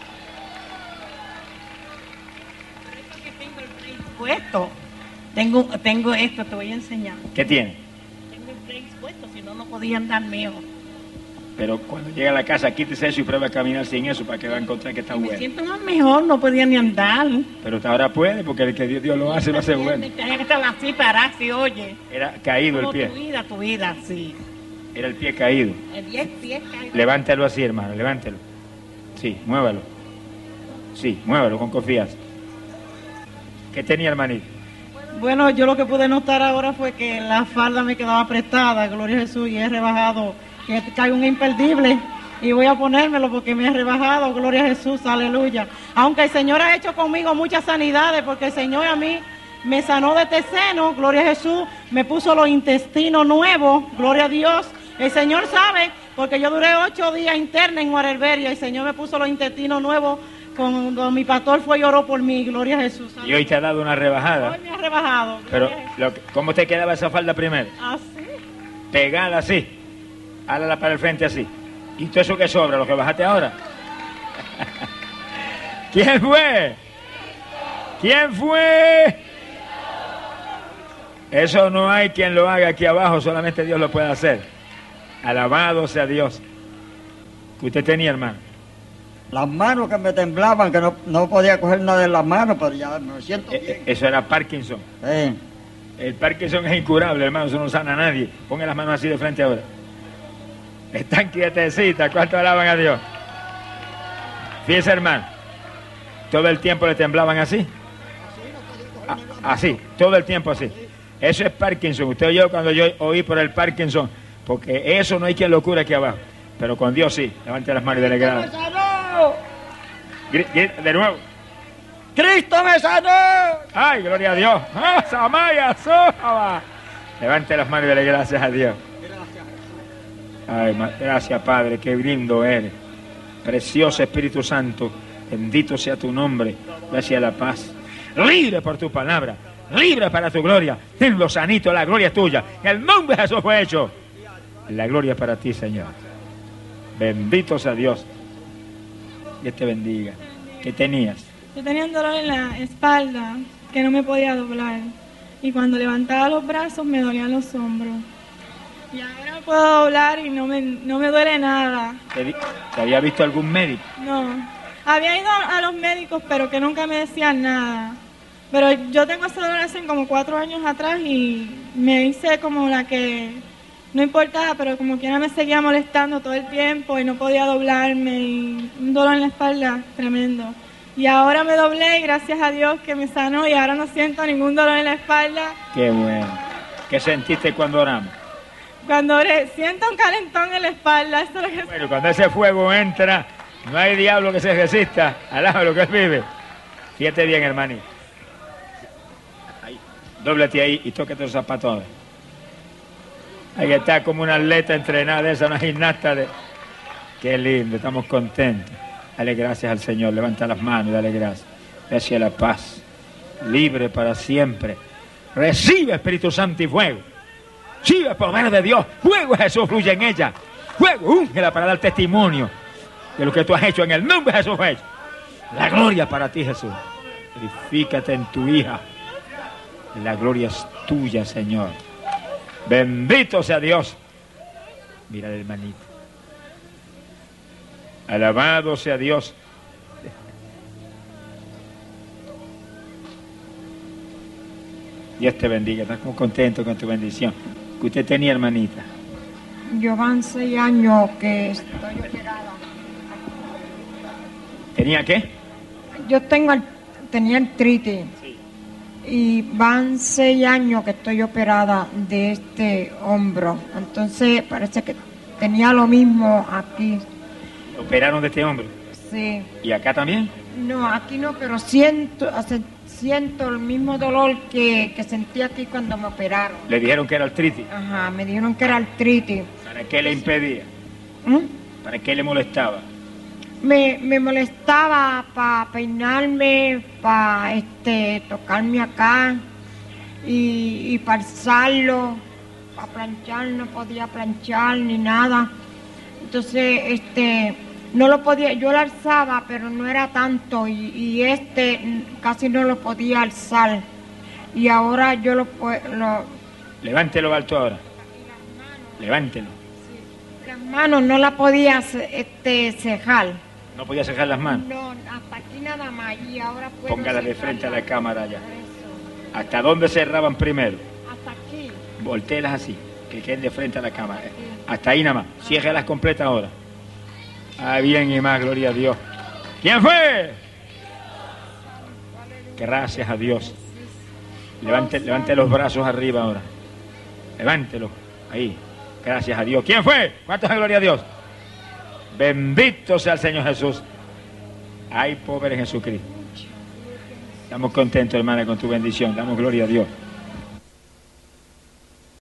Tengo el brace puesto. Tengo esto, te voy a enseñar. ¿Qué tiene? Tengo el brace puesto, si no, no podía andar mejor. Pero cuando llega a la casa, quítese eso y prueba a caminar sin eso para que va a encontrar que está Me bueno. siento más mejor, no podía ni andar. Pero ahora puede, porque el que Dios lo hace, lo hace bueno. Tenía que estar así, parar, así, oye. Era caído el Como pie. tu vida, sí. Era el pie caído. El pie caído. Levántalo así, hermano, levántelo. Sí, muévalo. Sí, muévalo con confianza. ¿Qué tenía, hermanito? Bueno, yo lo que pude notar ahora fue que la falda me quedaba apretada, gloria a Jesús, y he rebajado, que cae un imperdible, y voy a ponérmelo porque me he rebajado, gloria a Jesús, aleluya. Aunque el Señor ha hecho conmigo muchas sanidades, porque el Señor a mí me sanó de este seno, gloria a Jesús, me puso los intestinos nuevos, gloria a Dios. El Señor sabe, porque yo duré 8 días interna en Guarelberia, el Señor me puso los intestinos nuevos cuando mi pastor fue y oró por mí, gloria a Jesús. Y hoy te ha dado una rebajada. Hoy me ha rebajado. Pero, ¿cómo te quedaba esa falda primero? Así. Pegada así. Hálala para el frente así. ¿Y todo eso que sobra, lo que bajaste ahora? ¿Quién fue? ¿Quién fue? Eso no hay quien lo haga aquí abajo, solamente Dios lo puede hacer. Alabado sea Dios. ¿Qué usted tenía, hermano? Las manos que me temblaban, que no podía coger nada en las manos, pero ya me siento bien. Eso era Parkinson. Sí. El Parkinson es incurable, hermano, eso no sana a nadie. Ponga las manos así de frente ahora. Están quietecitas. ¿Cuánto alaban a Dios? Fíjense, hermano. Todo el tiempo le temblaban así. Así, todo el tiempo así. Eso es Parkinson. Usted oyó cuando yo oí por el Parkinson, porque eso no hay quien lo cure aquí abajo. Pero con Dios sí. Levante las manos y dele gracias. De nuevo. ¡Cristo me sanó! ¡Ay, gloria a Dios! ¡Ah, Samaya, Soba! Levante las manos y dele gracias a Dios. Ay, gracias, Padre, qué lindo eres. Precioso Espíritu Santo, bendito sea tu nombre. Gracias a la paz. Libre por tu palabra, libre para tu gloria. Tenlo sanito, la gloria es tuya. En el nombre de Jesús fue hecho. La gloria es para ti, Señor. Bendito sea Dios. Dios te bendiga. ¿Qué tenías? Yo tenía un dolor en la espalda que no me podía doblar. Y cuando levantaba los brazos me dolían los hombros. Y ahora me puedo doblar y no me duele nada. ¿Te había visto algún médico? No. Había ido a los médicos, pero que nunca me decían nada. Pero yo tengo ese dolor hace como 4 años atrás y me hice como la que no importaba, pero como quiera me seguía molestando todo el tiempo y no podía doblarme y un dolor en la espalda tremendo. Y ahora me doblé y gracias a Dios que me sanó y ahora no siento ningún dolor en la espalda. Qué bueno. ¿Qué sentiste cuando oramos? Cuando oré, siento un calentón en la espalda. Eso es lo que... Bueno, cuando ese fuego entra, no hay diablo que se resista. Alaba lo que él vive. Fíjate bien, hermanito. Ahí, dóblate ahí y tócate los zapatos. Ahí está como una atleta entrenada de esa, una gimnasta de... Qué lindo, estamos contentos. Dale gracias al Señor, levanta las manos y dale gracias. Gracias a la paz, libre para siempre. Recibe Espíritu Santo y fuego. Recibe el poder de Dios. Fuego de Jesús fluye en ella. Fuego, úngela para dar testimonio de lo que tú has hecho en el nombre de Jesús fue hecho. La gloria para ti, Jesús. Glorifícate en tu hija. La gloria es tuya, Señor. Bendito sea Dios. Mira el hermanito. Alabado sea Dios. Dios te bendiga. Estás muy contento con tu bendición. ¿Qué usted tenía, hermanita? Yo van 6 años que estoy operada. ¿Tenía qué? Yo tenía artritis. Sí. Y van 6 años que estoy operada de este hombro. Entonces parece que tenía lo mismo aquí. ¿Operaron de este hombro? Sí. ¿Y acá también? No, aquí no, pero siento el mismo dolor que sentí aquí cuando me operaron. ¿Le dijeron que era artritis? Ajá, me dijeron que era artritis. ¿Para qué le impedía? ¿Para qué le molestaba? Me molestaba para peinarme, para tocarme acá y para alzarlo, para planchar, no podía planchar ni nada. Entonces, no lo podía, yo lo alzaba, pero no era tanto y casi no lo podía alzar. Y ahora yo lo Levántelo alto ahora. Levántelo. Las manos no las podía cejar. ¿No podía cejar las manos? No, hasta aquí nada más y ahora puedo. Póngala de frente a la cámara ya. ¿Hasta dónde cerraban primero? Hasta aquí. Voltéelas así, que queden de frente a la cámara. Hasta ahí nada más. Ciérralas completas ahora. Ah, bien y más, gloria a Dios. ¿Quién fue? Gracias a Dios. Levante los brazos arriba ahora. Levántelo. Ahí. Gracias a Dios. ¿Quién fue? ¿Cuántas gloria a Dios? Bendito sea el Señor Jesús. Ay, pobre Jesucristo. Estamos contentos, hermana, con tu bendición. Damos gloria a Dios.